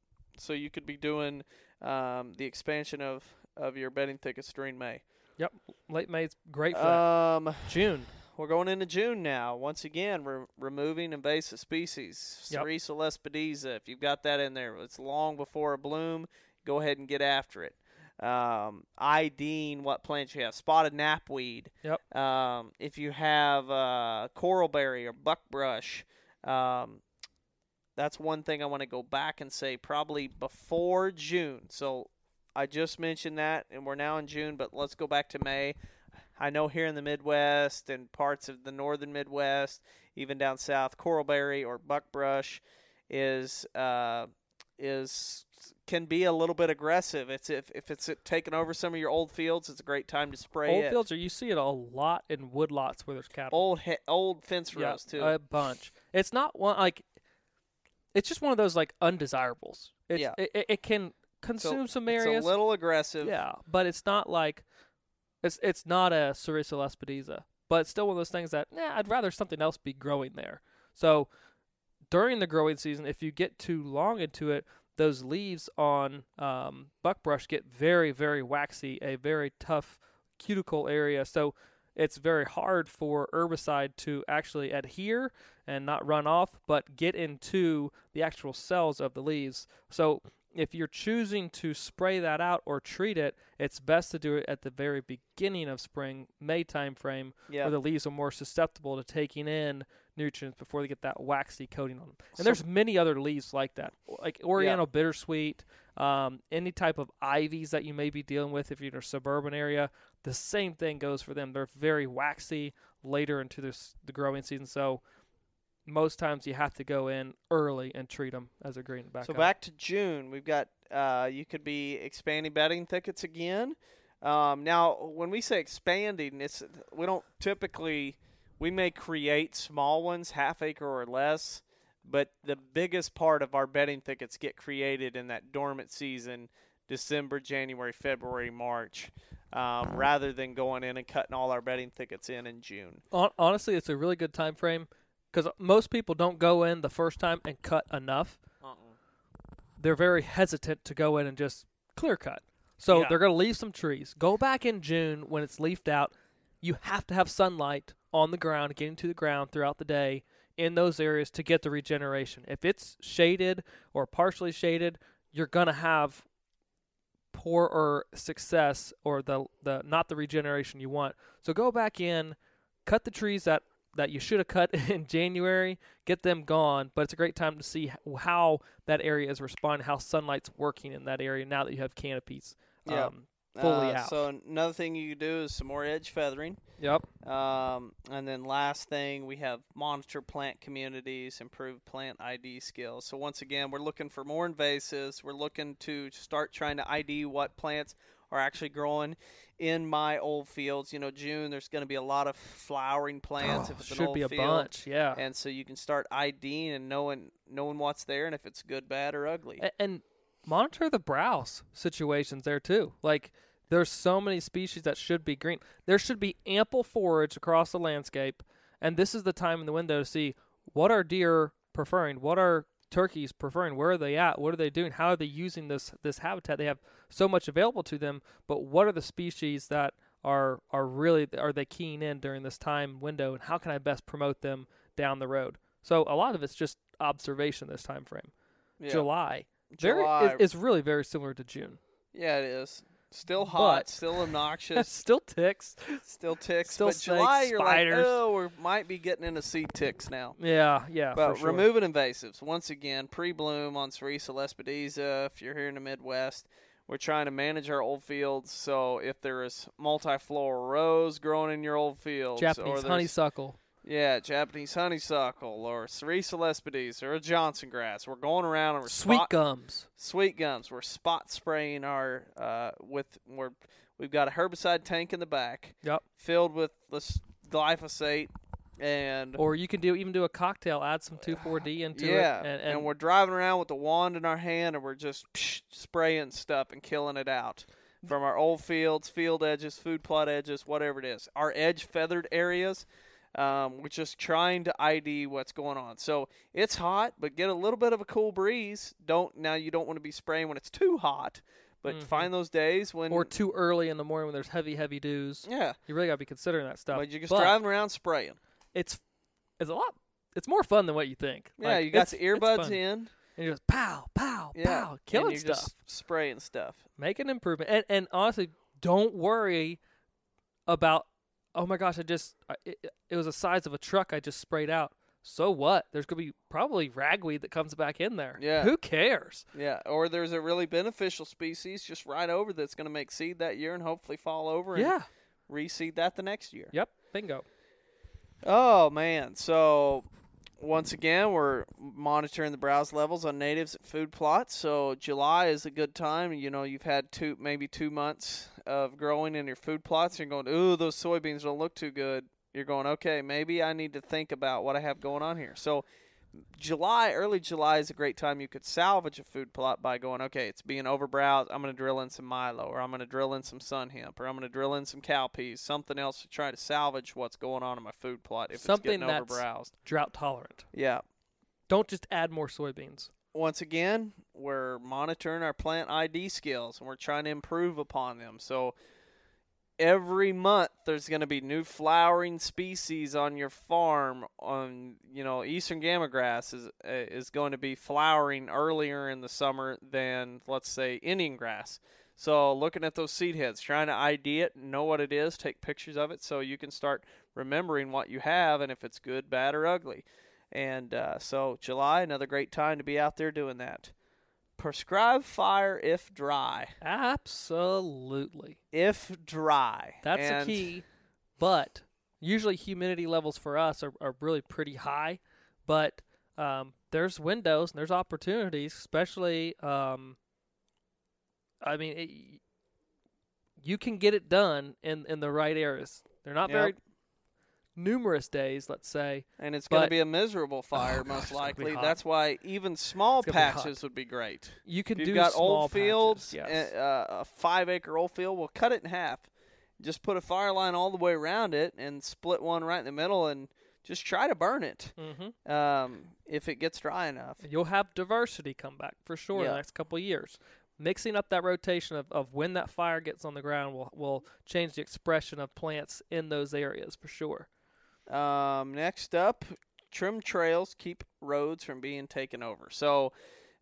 B: so you could be doing um, the expansion of, of your bedding thickets during May.
C: Yep. Late May's great for that.
B: Um,
C: June.
B: we're going into June now. Once again, re- removing invasive species.
C: Yep.
B: Cerisa lespedeza, if you've got that in there, it's long before a bloom. Go ahead and get after it. Um, IDing what plants you have. Spotted knapweed.
C: Yep.
B: Um, if you have uh, coralberry or buckbrush, um, that's one thing I want to go back and say probably before June. So I just mentioned that, and we're now in June, but let's go back to May. I know here in the Midwest and parts of the northern Midwest, even down south, coralberry or buckbrush is uh, is can be a little bit aggressive. It's if if it's taking over some of your old fields, it's a great time to spray
C: Old
B: it.
C: fields, or you see it a lot in woodlots where there's cattle.
B: Old he- old fence
C: Yeah,
B: rows too.
C: a bunch. It's not one like. It's just one of those like undesirables. It's,
B: Yeah.
C: It, it, it can consume some
B: it's
C: areas.
B: a little aggressive.
C: Yeah, but it's not like. It's it's not a Cerisa lespedeza, but it's still one of those things that, yeah, I'd rather something else be growing there. So during the growing season, if you get too long into it, those leaves on um, buckbrush get very, very waxy, a very tough cuticle area. So it's very hard for herbicide to actually adhere and not run off, but get into the actual cells of the leaves. So if you're choosing to spray that out or treat it, it's best to do it at the very beginning of spring, May time frame,
B: Yeah.
C: where the leaves are more susceptible to taking in nutrients before they get that waxy coating on them. And so, there's many other leaves like that, like Oriental yeah. bittersweet, um, any type of ivies that you may be dealing with if you're in a suburban area. The same thing goes for them. They're very waxy later into this, the growing season. So most times you have to go in early and treat them as a green back
B: So
C: up.
B: back to June, we've got uh, you could be expanding bedding thickets again. Um, now, when we say expanding, it's we don't typically we may create small ones, half acre or less, but the biggest part of our bedding thickets get created in that dormant season, December, January, February, March. Um, rather than going in and cutting all our bedding thickets in in June.
C: Honestly, it's a really good time frame because most people don't go in the first time and cut enough. Uh-uh. They're very hesitant to go in and just clear cut. So yeah. they're going to leave some trees. Go back in June when it's leafed out. You have to have sunlight on the ground, getting to the ground throughout the day in those areas to get the regeneration. If it's shaded or partially shaded, you're going to have poorer success or the the not the regeneration you want. So go back in, cut the trees that, that you should have cut in January, get them gone, but it's a great time to see how that area is responding, how sunlight's working in that area now that you have canopies
B: yep.
C: um, fully
B: uh,
C: out.
B: So another thing you do is some more edge feathering.
C: Yep.
B: Um, and then last thing, we have monitor plant communities, improve plant I D skills. So once again, we're looking for more invasives. We're looking to start trying to I D what plants are actually growing in my old fields. You know, June, there's going to be a lot of flowering plants
C: oh,
B: if it's an
C: should
B: old
C: be a
B: field.
C: bunch, yeah.
B: And so you can start IDing and knowing knowing what's there and if it's good, bad, or ugly.
C: And, and monitor the browse situations there too. Like, there's so many species that should be green. There should be ample forage across the landscape, and this is the time in the window to see what are deer preferring, what are turkeys preferring, where are they at, what are they doing, how are they using this this habitat. They have so much available to them, but what are the species that are are really are they keying in during this time window, and how can I best promote them down the road? So a lot of it's just observation this time frame.
B: Yeah.
C: July,
B: July.
C: Very, is, is really very similar to June.
B: Yeah, it is. Still hot,
C: but,
B: still obnoxious.
C: still ticks.
B: Still ticks.
C: Still
B: but
C: snakes,
B: July, you're
C: spiders.
B: like, oh, we might be getting into sea ticks now.
C: Yeah, yeah,
B: But
C: for sure.
B: removing invasives. Once again, pre-bloom on Sericea lespedeza. If you're here in the Midwest, we're trying to manage our old fields. So if there is multiflora rose growing in your old fields.
C: Japanese
B: or
C: honeysuckle.
B: Yeah, Japanese honeysuckle or Sericea lespedeza or a Johnson grass. We're going around and we're
C: Sweet
B: spot,
C: gums.
B: Sweet gums. We're spot spraying our uh, with we're we've got a herbicide tank in the back.
C: Yep.
B: Filled with this glyphosate and
C: or you can do even do a cocktail, add some two four D into
B: yeah,
C: it. And,
B: and,
C: and
B: we're driving around with the wand in our hand and we're just psh, spraying stuff and killing it out. From our old fields, field edges, food plot edges, whatever it is. Our edge feathered areas. Um, we're just trying to I D what's going on. So it's hot, but get a little bit of a cool breeze. Don't now you don't want to be spraying when it's too hot, but mm-hmm. find those days when
C: or too early in the morning when there's heavy, heavy dews.
B: Yeah,
C: you really got to be considering that stuff.
B: But you're just
C: but
B: driving around spraying.
C: It's it's a lot. It's more fun than what you think.
B: Yeah,
C: like,
B: you got the earbuds in,
C: and you're just pow, pow,
B: yeah.
C: pow, killing
B: and you're
C: stuff,
B: just spraying stuff,
C: make an improvement. And and honestly, don't worry about. Oh my gosh! I just it, it was the size of a truck I just sprayed out. So what? There's gonna be probably ragweed that comes back in there.
B: Yeah.
C: Who cares?
B: Yeah. Or there's a really beneficial species just right over that's gonna make seed that year and hopefully fall over and
C: yeah.
B: reseed that the next year.
C: Yep. Bingo.
B: Oh man. So once again, we're monitoring the browse levels on natives at food plots. So July is a good time. You know, you've had two maybe two months of growing in your food plots. You're going, ooh, those soybeans don't look too good. You're going, okay, maybe I need to think about what I have going on here. So July, early July is a great time you could salvage a food plot by going, okay, it's being overbrowsed. I'm going to drill in some milo, or I'm going to drill in some sun hemp, or I'm going to drill in some cowpeas, something else to try to salvage what's going on in my food plot if
C: something
B: it's getting
C: that's
B: overbrowsed.
C: Drought tolerant.
B: Yeah.
C: Don't just add more soybeans.
B: Once again, we're monitoring our plant I D skills, and we're trying to improve upon them. So every month there's going to be new flowering species on your farm. On you know, Eastern gamma grass is is going to be flowering earlier in the summer than, let's say, Indian grass. So looking at those seed heads, trying to I D it, know what it is, take pictures of it so you can start remembering what you have and if it's good, bad, or ugly. And uh, so July, another great time to be out there doing that. Prescribe fire if dry.
C: Absolutely.
B: If dry.
C: That's
B: and
C: the key. But usually humidity levels for us are, are really pretty high. But um, there's windows and there's opportunities, especially, um, I mean, it, you can get it done in, in the right areas. They're not
B: Yep.
C: very numerous days, let's say.
B: And it's going to
C: But-
B: be a miserable fire,
C: Oh, gosh,
B: most
C: it's gonna be
B: likely.
C: hot.
B: That's why even small
C: It's gonna be hot.
B: patches would be great.
C: You can
B: If
C: do
B: you've got
C: small
B: old fields,
C: patches, yes.
B: uh, a five-acre old field, well, cut it in half. Just put a fire line all the way around it and split one right in the middle and just try to burn it
C: Mm-hmm.
B: um, if it gets dry enough.
C: You'll have diversity come back for sure in
B: Yeah.
C: the next couple of years. Mixing up that rotation of, of when that fire gets on the ground will, will change the expression of plants in those areas for sure.
B: Um, next up, trim trails keep roads from being taken over. So,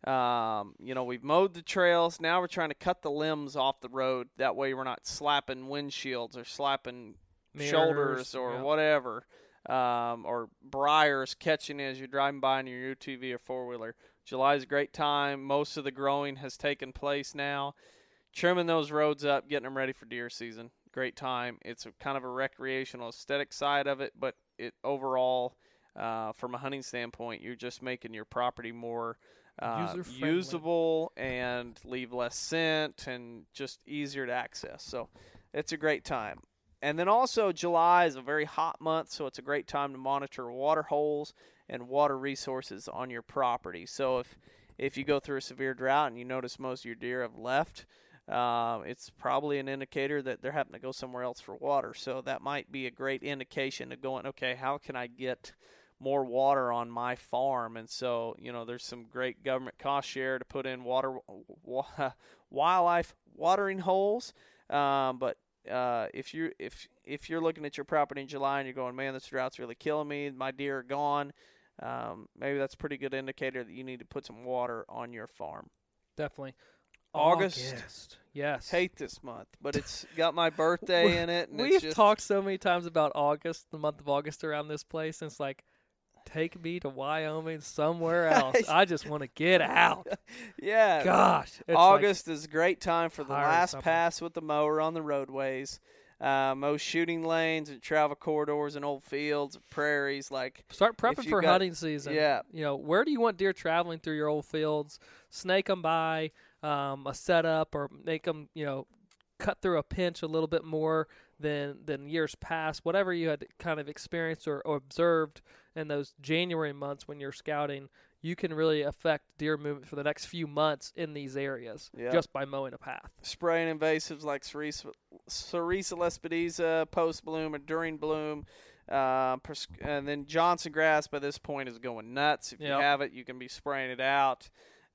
B: um, you know, we've mowed the trails. Now we're trying to cut the limbs off the road. That way we're not slapping windshields or slapping shoulders
C: Mirrors,
B: or
C: yeah.
B: whatever, um, or briars catching you as you're driving by in your U T V or four-wheeler. July's a great time. Most of the growing has taken place now. Trimming those roads up, getting them ready for deer season. Great time. It's a kind of a recreational aesthetic side of it, but it overall, uh, from a hunting standpoint, you're just making your property more uh,
C: User-friendly.
B: usable and leave less scent and just easier to access. So it's a great time. And then also July is a very hot month, so it's a great time to monitor water holes and water resources on your property. So if if you go through a severe drought and you notice most of your deer have left, uh, it's probably an indicator that they're having to go somewhere else for water. So that might be a great indication of going, okay, how can I get more water on my farm? And so, you know, there's some great government cost share to put in water wa- wildlife watering holes. Um, but uh, if you if if you're looking at your property in July and you're going, man, this drought's really killing me, my deer are gone, um, maybe that's a pretty good indicator that you need to put some water on your farm.
C: Definitely.
B: August.
C: August. Yes.
B: Hate this month, but it's got my birthday in it. And
C: We've
B: it's just,
C: talked so many times about August, the month of August around this place, and it's like, take me to Wyoming, somewhere else. I just want to get out.
B: yeah.
C: Gosh. It's like-
B: August is a great time for the
C: tired of
B: last
C: summer.
B: pass with the mower on the roadways. Uh, mow shooting lanes and travel corridors and old fields, prairies. Like,
C: Start
B: if
C: prepping
B: you
C: for
B: got-
C: hunting season.
B: yeah.
C: You know, where do you want deer traveling through your old fields? Snake them by um, a setup or make them, you know, cut through a pinch a little bit more than than years past. Whatever you had kind of experienced or, or observed in those January months when you're scouting, you can really affect deer movement for the next few months in these areas
B: Yeah.
C: just by mowing a path.
B: spraying invasives like Cerisa, Cerisa lespedeza post bloom or during bloom. Uh, pres- and then Johnson grass by this point is going nuts. If you
C: Yep.
B: have it, you can be spraying it out.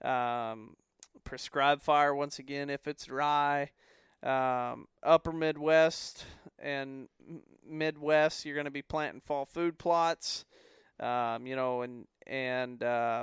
B: Um, prescribed fire once again if it's dry. Um, upper Midwest and m- Midwest, you're going to be planting fall food plots. Um, you know, and and uh,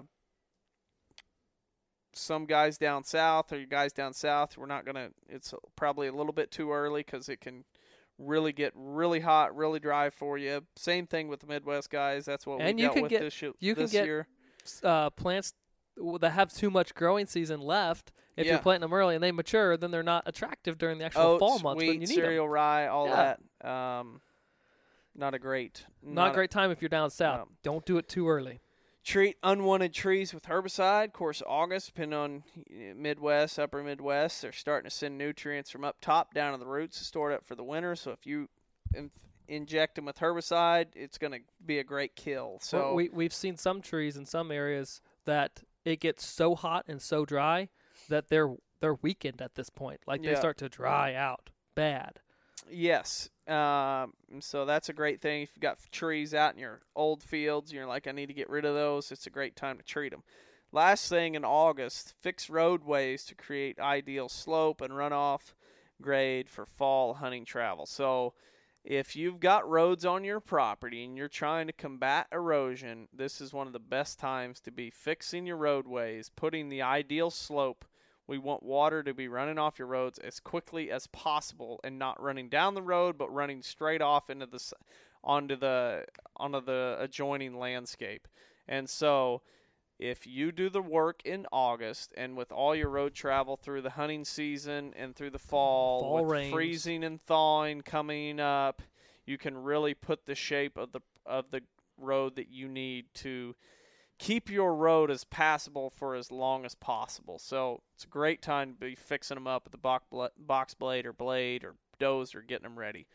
B: some guys down south, or you guys down south, we're not going to, it's probably a little bit too early because it can really get really hot, really dry for you. Same thing with the Midwest guys. That's what
C: And
B: we
C: you
B: dealt
C: can
B: with
C: get-
B: this, sh-
C: you can
B: this
C: get
B: year.
C: Uh, plants that have too much growing season left, if
B: Yeah.
C: you're planting them early and they mature, then they're not attractive during the actual
B: Oats,
C: fall months
B: wheat,
C: when you need
B: cereal,
C: them.
B: rye, all
C: Yeah.
B: that. Um, not a great.
C: Not, a great time if you're down south.
B: no.
C: Don't do it too early.
B: Treat unwanted trees with herbicide. Of course, August, depending on Midwest, upper Midwest, they're starting to send nutrients from up top down to the roots to store it up for the winter. So if you in- inject them with herbicide, it's going to be a great kill. So
C: we we've seen some trees in some areas that it gets so hot and so dry that they're they're weakened at this point. Like they
B: Yeah.
C: start to dry out bad.
B: yes, um, so that's a great thing. If you've got trees out in your old fields, and you're like, I need to get rid of those. It's a great time to treat them. Last thing in August, fix roadways to create ideal slope and runoff grade for fall hunting travel. So if you've got roads on your property and you're trying to combat erosion, this is one of the best times to be fixing your roadways, putting the ideal slope We want water to be running off your roads as quickly as possible, and not running down the road, but running straight off into the onto the onto the adjoining landscape. And so, if you do the work in August, and with all your road travel through the hunting season and through the fall,
C: fall
B: with
C: rains.
B: freezing and thawing coming up, you can really put the shape of the of the road that you need to keep your road as passable for as long as possible. So it's a great time to be fixing them up with the box, box blade or blade or dozer, getting them ready.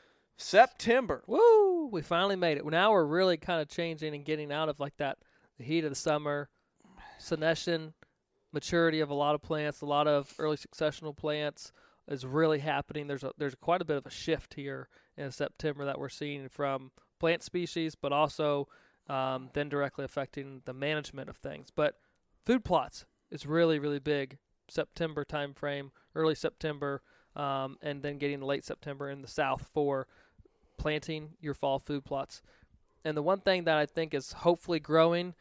B: September.
C: Woo! We finally made it. Now we're really kind of changing and getting out of like that, the heat of the summer, senescence, maturity of a lot of plants, a lot of early successional plants is really happening. There's a, there's quite a bit of a shift here in September that we're seeing from plant species, but also um, then directly affecting the management of things. But food plots is really, really big. September time frame, early September, um, and then getting late September in the south for planting your fall food plots. And the one thing that I think is hopefully growing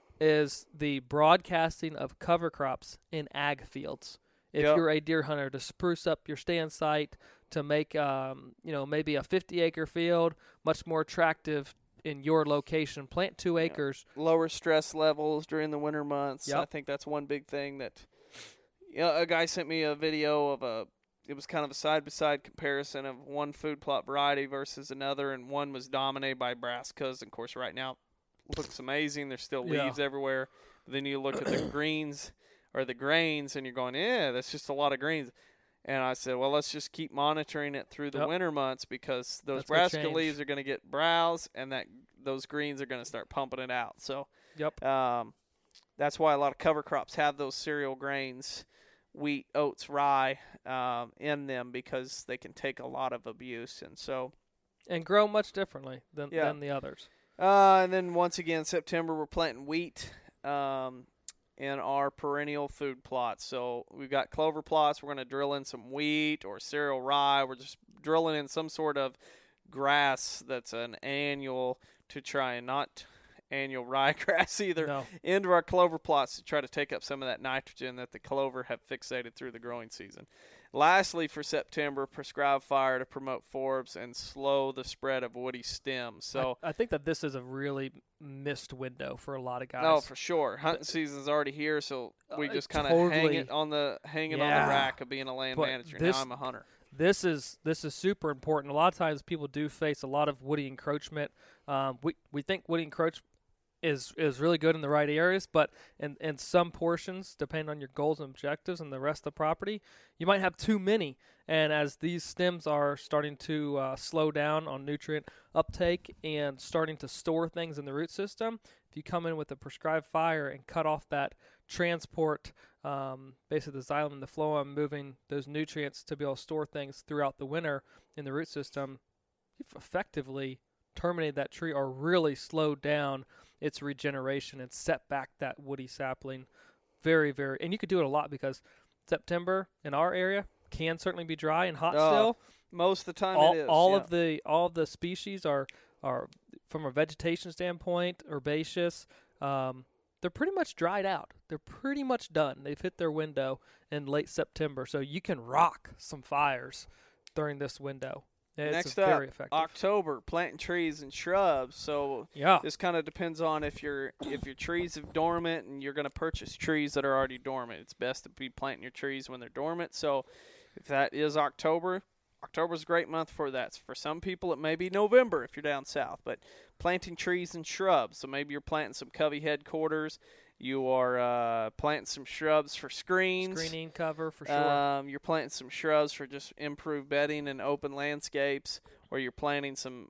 C: is the broadcasting of cover crops in ag fields. If
B: Yep.
C: you're a deer hunter, to spruce up your stand site, to make um, you know maybe a fifty acre field much more attractive in your location, plant two acres.
B: Lower stress levels during the winter months.
C: Yep.
B: I think that's one big thing that, you know, a guy sent me a video of a, it was kind of a side-by-side comparison of one food plot variety versus another, and one was dominated by brassicas. And of course, right now it looks amazing. There's still
C: Yeah.
B: leaves everywhere. But then you look at the greens or the grains, and you're going, yeah, that's just a lot of greens. And I said, well, let's just keep monitoring it through the
C: Yep.
B: winter months, because those
C: That's gonna
B: brassica
C: change.
B: leaves are going to get browse, and that those greens are going to start pumping it out. So
C: Yep.
B: um, that's why a lot of cover crops have those cereal grains, wheat, oats, rye, um, in them, because they can take a lot of abuse. And so,
C: And grow much differently than,
B: Yeah.
C: than the others.
B: uh, and then once again, September, we're planting wheat um, in our perennial food plots. So we've got clover plots. We're going to drill in some wheat or cereal rye. We're just drilling in some sort of grass that's an annual, to try and not annual ryegrass either,
C: No.
B: into our clover plots to try to take up some of that nitrogen that the clover have fixated through the growing season. Lastly, for September, prescribe fire to promote forbs and slow the spread of woody stems. So,
C: I, I think that this is a really missed window for a lot of guys.
B: no, for sure, hunting season's already here, so we
C: Uh,
B: just kind of hang
C: totally.
B: it on the hang it on
C: Yeah.
B: the rack of being a land
C: But
B: manager.
C: this-
B: Now I'm a hunter.
C: This is this is super important. A lot of times people do face a lot of woody encroachment. Um, we we think woody encroachment is is really good in the right areas, but in, in some portions, depending on your goals and objectives and the rest of the property, you might have too many. And as these stems are starting to uh, slow down on nutrient uptake and starting to store things in the root system, if you come in with a prescribed fire and cut off that transport, um, basically the xylem and the phloem, moving those nutrients to be able to store things throughout the winter in the root system, you've effectively terminated that tree or really slowed down its regeneration and set back that woody sapling very, very. And you could do it a lot, because September in our area can certainly be dry and hot
B: Oh,
C: still.
B: Most of the time
C: all
B: it is.
C: all
B: yeah.
C: of the all of the species are are from a vegetation standpoint, herbaceous. Um, they're pretty much dried out. They're pretty much done. They've hit their window in late September, so you can rock some fires during this window. It's
B: Next
C: very
B: up,
C: effective.
B: October, planting trees and shrubs. So
C: Yeah.
B: this kind of depends on if your if your trees are dormant and you're going to purchase trees that are already dormant. It's best to be planting your trees when they're dormant. So if that is October, October's a great month for that. For some people, it may be November if you're down south. But planting trees and shrubs. So maybe you're planting some covey headquarters. You are uh, planting some shrubs for screens.
C: Screening cover for sure.
B: Um, you're planting some shrubs for just improved bedding and open landscapes, or you're planting some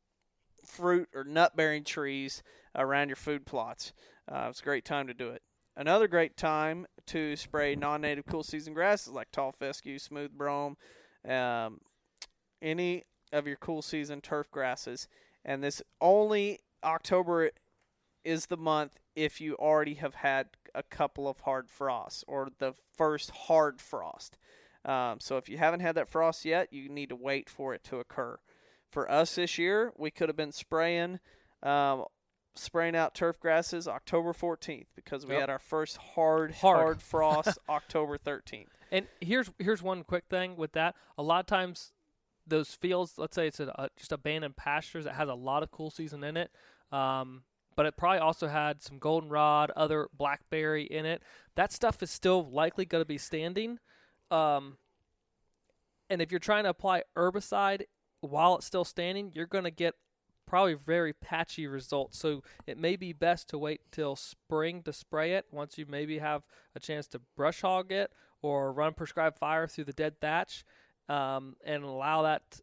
B: fruit or nut-bearing trees around your food plots. Uh, it's a great time to do it. Another great time to spray non-native cool season grasses like tall fescue, smooth brome, um, any of your cool season turf grasses. And this only October is the month if you already have had a couple of hard frosts or the first hard frost. Um, so if you haven't had that frost yet, you need to wait for it to occur. For us this year, we could have been spraying um, spraying out turf grasses October fourteenth because we
C: Yep.
B: had our first hard,
C: Hard.
B: hard frost October thirteenth.
C: And here's here's one quick thing with that. A lot of times, those fields, let's say it's a, a, just abandoned pastures that has a lot of cool season in it, um, but it probably also had some goldenrod, other blackberry in it. That stuff is still likely going to be standing. Um, and if you're trying to apply herbicide while it's still standing, you're going to get probably very patchy results. So it may be best to wait till spring to spray it once you maybe have a chance to brush hog it or run prescribed fire through the dead thatch, um, and allow that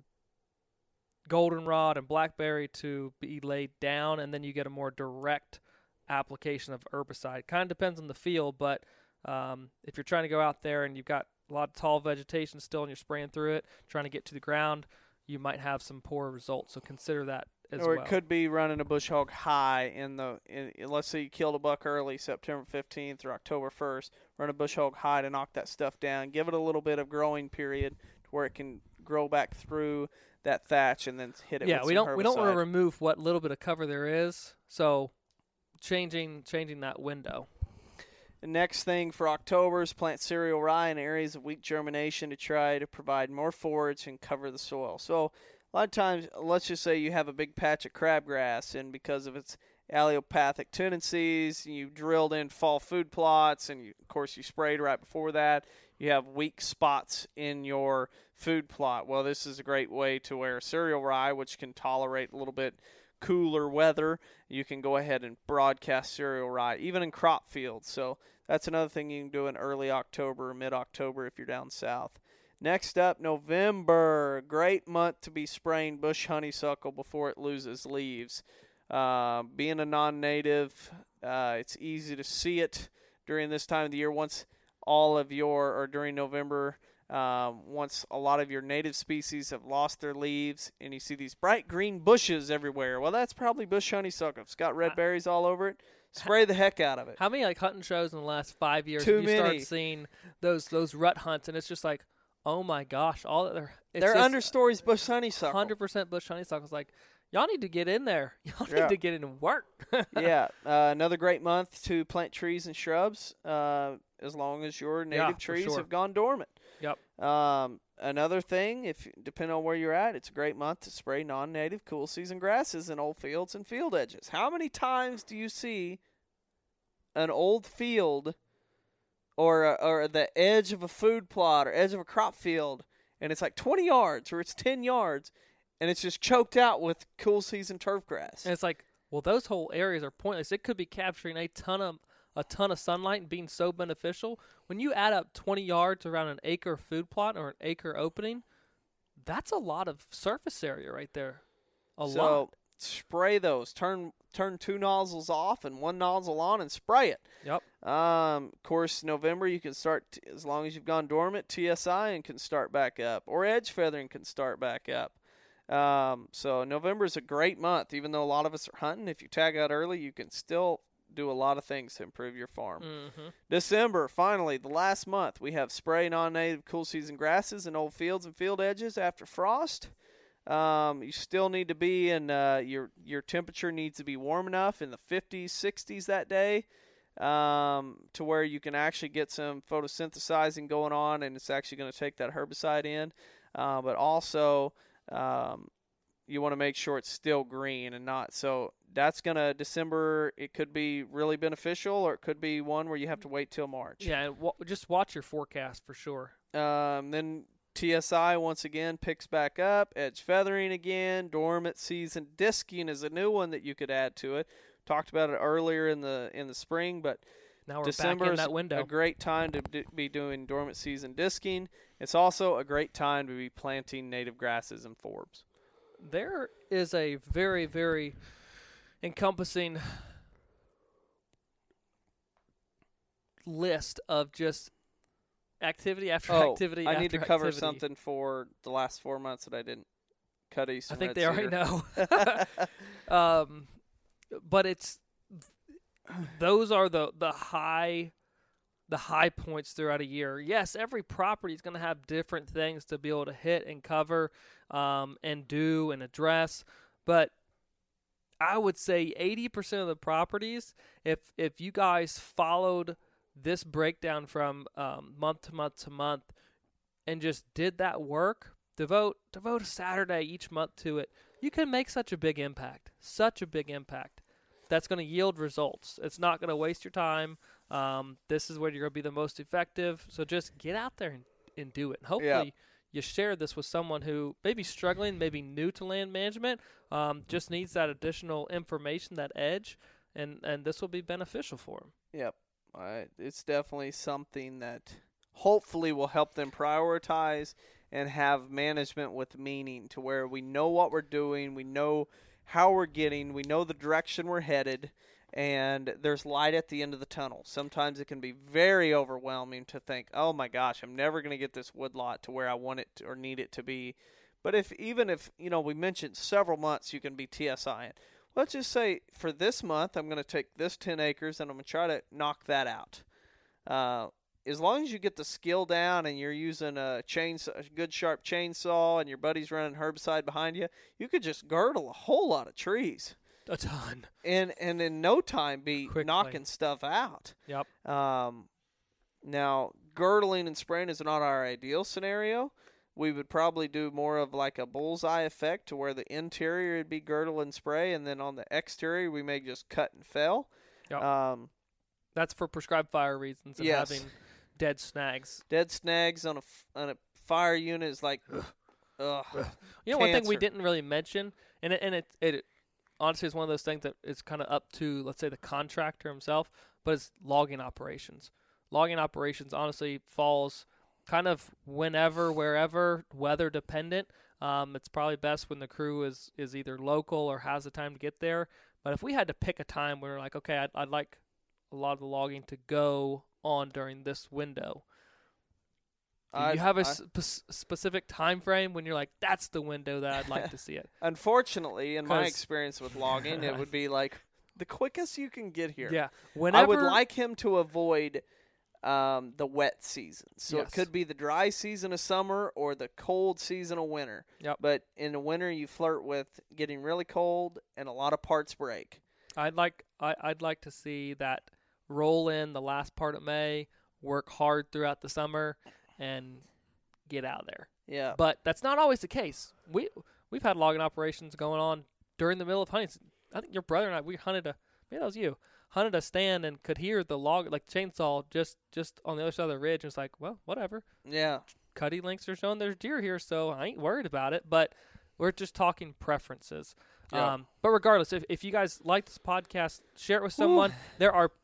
C: goldenrod and blackberry to be laid down, and then you get a more direct application of herbicide. Kind of depends on the field, but um, if you're trying to go out there and you've got a lot of tall vegetation still and you're spraying through it, trying to get to the ground, you might have some poor results. So consider that as
B: Or
C: well.
B: it could be running a bush hog high in the, in, let's say you killed a buck early, September fifteenth or October first, run a bush hog high to knock that stuff down. Give it a little bit of growing period to where it can grow back through that thatch and then hit it
C: yeah,
B: with
C: we
B: some
C: don't we don't want
B: herbicide.
C: to remove what little bit of cover there is. So changing changing that window.
B: The next thing for October is plant cereal rye in areas of weak germination to try to provide more forage and cover the soil. So a lot of times, let's just say you have a big patch of crabgrass, and because of its allelopathic tendencies, you drilled in fall food plots, and you, of course you sprayed right before that. You have weak spots in your food plot. Well, this is a great way to wear cereal rye, which can tolerate a little bit cooler weather. You can go ahead and broadcast cereal rye, even in crop fields. So that's another thing you can do in early October or mid-October if you're down south. Next up, November. Great month to be spraying bush honeysuckle before it loses leaves. Uh, being a non-native, uh, it's easy to see it during this time of the year once all of your, or during November, um, once a lot of your native species have lost their leaves and you see these bright green bushes everywhere. Well, that's probably bush honeysuckle. It's got red berries all over it. Spray the heck out of it.
C: How many like hunting shows in the last five years
B: Too
C: have you
B: many.
C: start seeing those those rut hunts, and it's just like, oh my gosh, all that they're it's
B: They're
C: just
B: understories bush honeysuckle.
C: hundred percent bush honeysuckle. It's like, y'all need to get in there. Y'all
B: Yeah.
C: need to get in and work.
B: yeah, uh, another great month to plant trees and shrubs, uh, as long as your native
C: Yeah, for
B: trees
C: sure.
B: have gone dormant.
C: Yep.
B: Um, another thing, if depending on where you're at, it's a great month to spray non-native cool season grasses in old fields and field edges. How many times do you see an old field or a, or the edge of a food plot or edge of a crop field, and it's like twenty yards or it's ten yards, and it's just choked out with cool season turf grass?
C: And it's like, well, those whole areas are pointless. It could be capturing a ton of a ton of sunlight and being so beneficial. When you add up twenty yards around an acre food plot or an acre opening, that's a lot of surface area right there. A
B: so
C: lot.
B: spray those. Turn turn two nozzles off and one nozzle on and spray it.
C: Yep.
B: Um, of course, November you can start t- as long as you've gone dormant. T S I and can start back up, or edge feathering can start back up. Um, so November is a great month, even though a lot of us are hunting. If you tag out early, you can still do a lot of things to improve your farm.
C: Mm-hmm.
B: December, finally, the last month, we have spray non-native cool season grasses in old fields and field edges after frost. Um, you still need to be in, uh, your, your temperature needs to be warm enough in the fifties, sixties that day, um, to where you can actually get some photosynthesizing going on, and it's actually going to take that herbicide in. Uh, but also, um, you want to make sure it's still green and not, so that's going to, December, it could be really beneficial, or it could be one where you have to wait till March.
C: Yeah, and w- just watch your forecast for sure.
B: Um, then T S I once again picks back up, edge feathering again, dormant season disking is a new one that you could add to it. Talked about it earlier in the in the spring, but
C: Now we're
B: December
C: back in
B: is
C: that window.
B: a great time to d- be doing dormant season disking. It's also a great time to be planting native grasses and forbs.
C: There is a very, very encompassing list of just activity after
B: Oh,
C: activity
B: I
C: after
B: need to cover
C: activity.
B: something for the last four months that I didn't cut east.
C: I
B: and
C: think
B: red
C: they already
B: cedar.
C: know. um, but it's those are the the high the high points throughout a year. Yes, every property is going to have different things to be able to hit and cover, um, and do and address. But I would say eighty percent of the properties, if if you guys followed this breakdown from um, month to month to month and just did that work, devote devote a Saturday each month to it, you can make such a big impact, such a big impact. That's going to yield results. It's not going to waste your time. Um, this is where you're going to be the most effective. So just get out there and, and do it. And hopefully
B: Yeah.
C: you share this with someone who may be struggling, maybe new to land management, um, just needs that additional information, that edge, and, and this will be beneficial for them.
B: Yep. Uh, it's definitely something that hopefully will help them prioritize and have management with meaning, to where we know what we're doing, we know how we're getting, we know the direction we're headed, and there's light at the end of the tunnel. Sometimes it can be very overwhelming to think, oh my gosh, I'm never going to get this woodlot to where I want it to, or need it to be. But if even if, you know, we mentioned several months you can be T S I in. Let's just say for this month I'm going to take this ten acres and I'm going to try to knock that out. Uh, as long as you get the skill down and you're using a chainsaw, a good sharp chainsaw, and your buddy's running herbicide behind you, you could just girdle a whole lot of trees.
C: A ton.
B: And and in no time be
C: Quickly.
B: knocking stuff out.
C: Yep.
B: Um, now, girdling and spraying is not our ideal scenario. We would probably do more of like a bullseye effect, to where the interior would be girdle and spray, and then on the exterior we may just cut and fell.
C: Yep.
B: Um,
C: That's for prescribed fire reasons and
B: Yes.
C: having dead snags.
B: dead snags on a, f- on a fire unit is like, ugh. ugh.
C: You know, one thing we
B: Cancer.
C: didn't really mention, and it, and it, it honestly is one of those things that is kind of up to, let's say, the contractor himself, but it's logging operations. Logging operations honestly falls kind of whenever, wherever, weather dependent. Um, it's probably best when the crew is, is either local or has the time to get there. But if we had to pick a time where we're like, okay, I'd, I'd like a lot of the logging to go on during this window, do
B: I-
C: you have a
B: I-
C: spe- specific time frame when you're like, that's the window that I'd like to see it?
B: Unfortunately, in my
C: 'Cause-
B: experience with logging, it would be like the quickest you can get here.
C: Yeah.
B: I
C: Whenever
B: would like him to avoid um, the wet season. So
C: Yes.
B: it could be the dry season of summer or the cold season of winter.
C: Yep.
B: But in the winter, you flirt with getting really cold and a lot of parts break.
C: I'd like I, I'd like to see that roll in the last part of May, work hard throughout the summer, and get out of there.
B: Yeah.
C: But that's not always the case. We we've had logging operations going on during the middle of hunting. I think your brother and I, we hunted a maybe that was you hunted a stand and could hear the log like chainsaw just just on the other side of the ridge. And it's like, well, whatever.
B: Yeah.
C: Cuddy links are showing there's deer here, so I ain't worried about it. But we're just talking preferences.
B: Yeah.
C: Um, but regardless, if, if you guys like this podcast, share it with someone. There are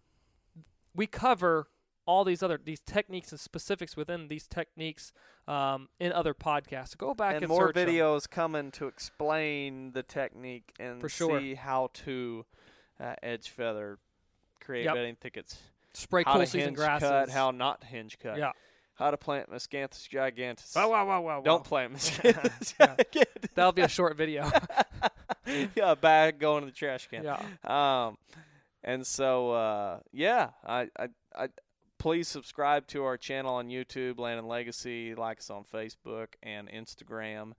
C: we cover all these other these techniques and specifics within these techniques um, in other podcasts. So go back and,
B: And more
C: search 'em.
B: videos coming to explain the technique and
C: For sure.
B: see how to uh, edge feather, create
C: Yep.
B: bedding thickets,
C: Spray
B: how
C: cool
B: to
C: season
B: hinge
C: grasses.
B: cut, how not to hinge cut,
C: Yeah.
B: how to plant Miscanthus giganteus.
C: Wow, wow, wow, wow,
B: Don't
C: wow.
B: plant Miscanthus
C: Yeah.
B: giganteus.
C: That'll be a short video.
B: Yeah, a bag going to the trash can.
C: Yeah.
B: Um, and so uh, yeah, I, I, I, please subscribe to our channel on YouTube, Land and Legacy. Like us on Facebook and Instagram.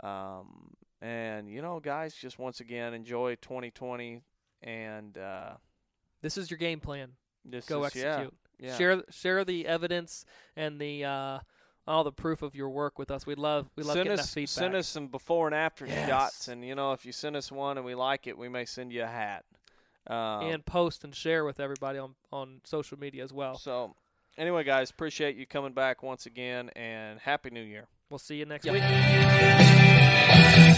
B: Um, and you know, guys, just once again, enjoy twenty twenty, and uh,
C: This is your game plan.
B: this
C: Go
B: is, yeah,
C: execute.
B: yeah.
C: Share share the evidence and the uh, all the proof of your work with us. We love we love
B: send
C: getting
B: us,
C: that feedback.
B: Send us some before and after
C: Yes.
B: shots, and you know, if you send us one and we like it, we may send you a hat. Um,
C: and post and share with everybody on, on social media as well.
B: So, anyway, guys, appreciate you coming back once again, and Happy New Year.
C: We'll see you next
B: Yeah.
C: week.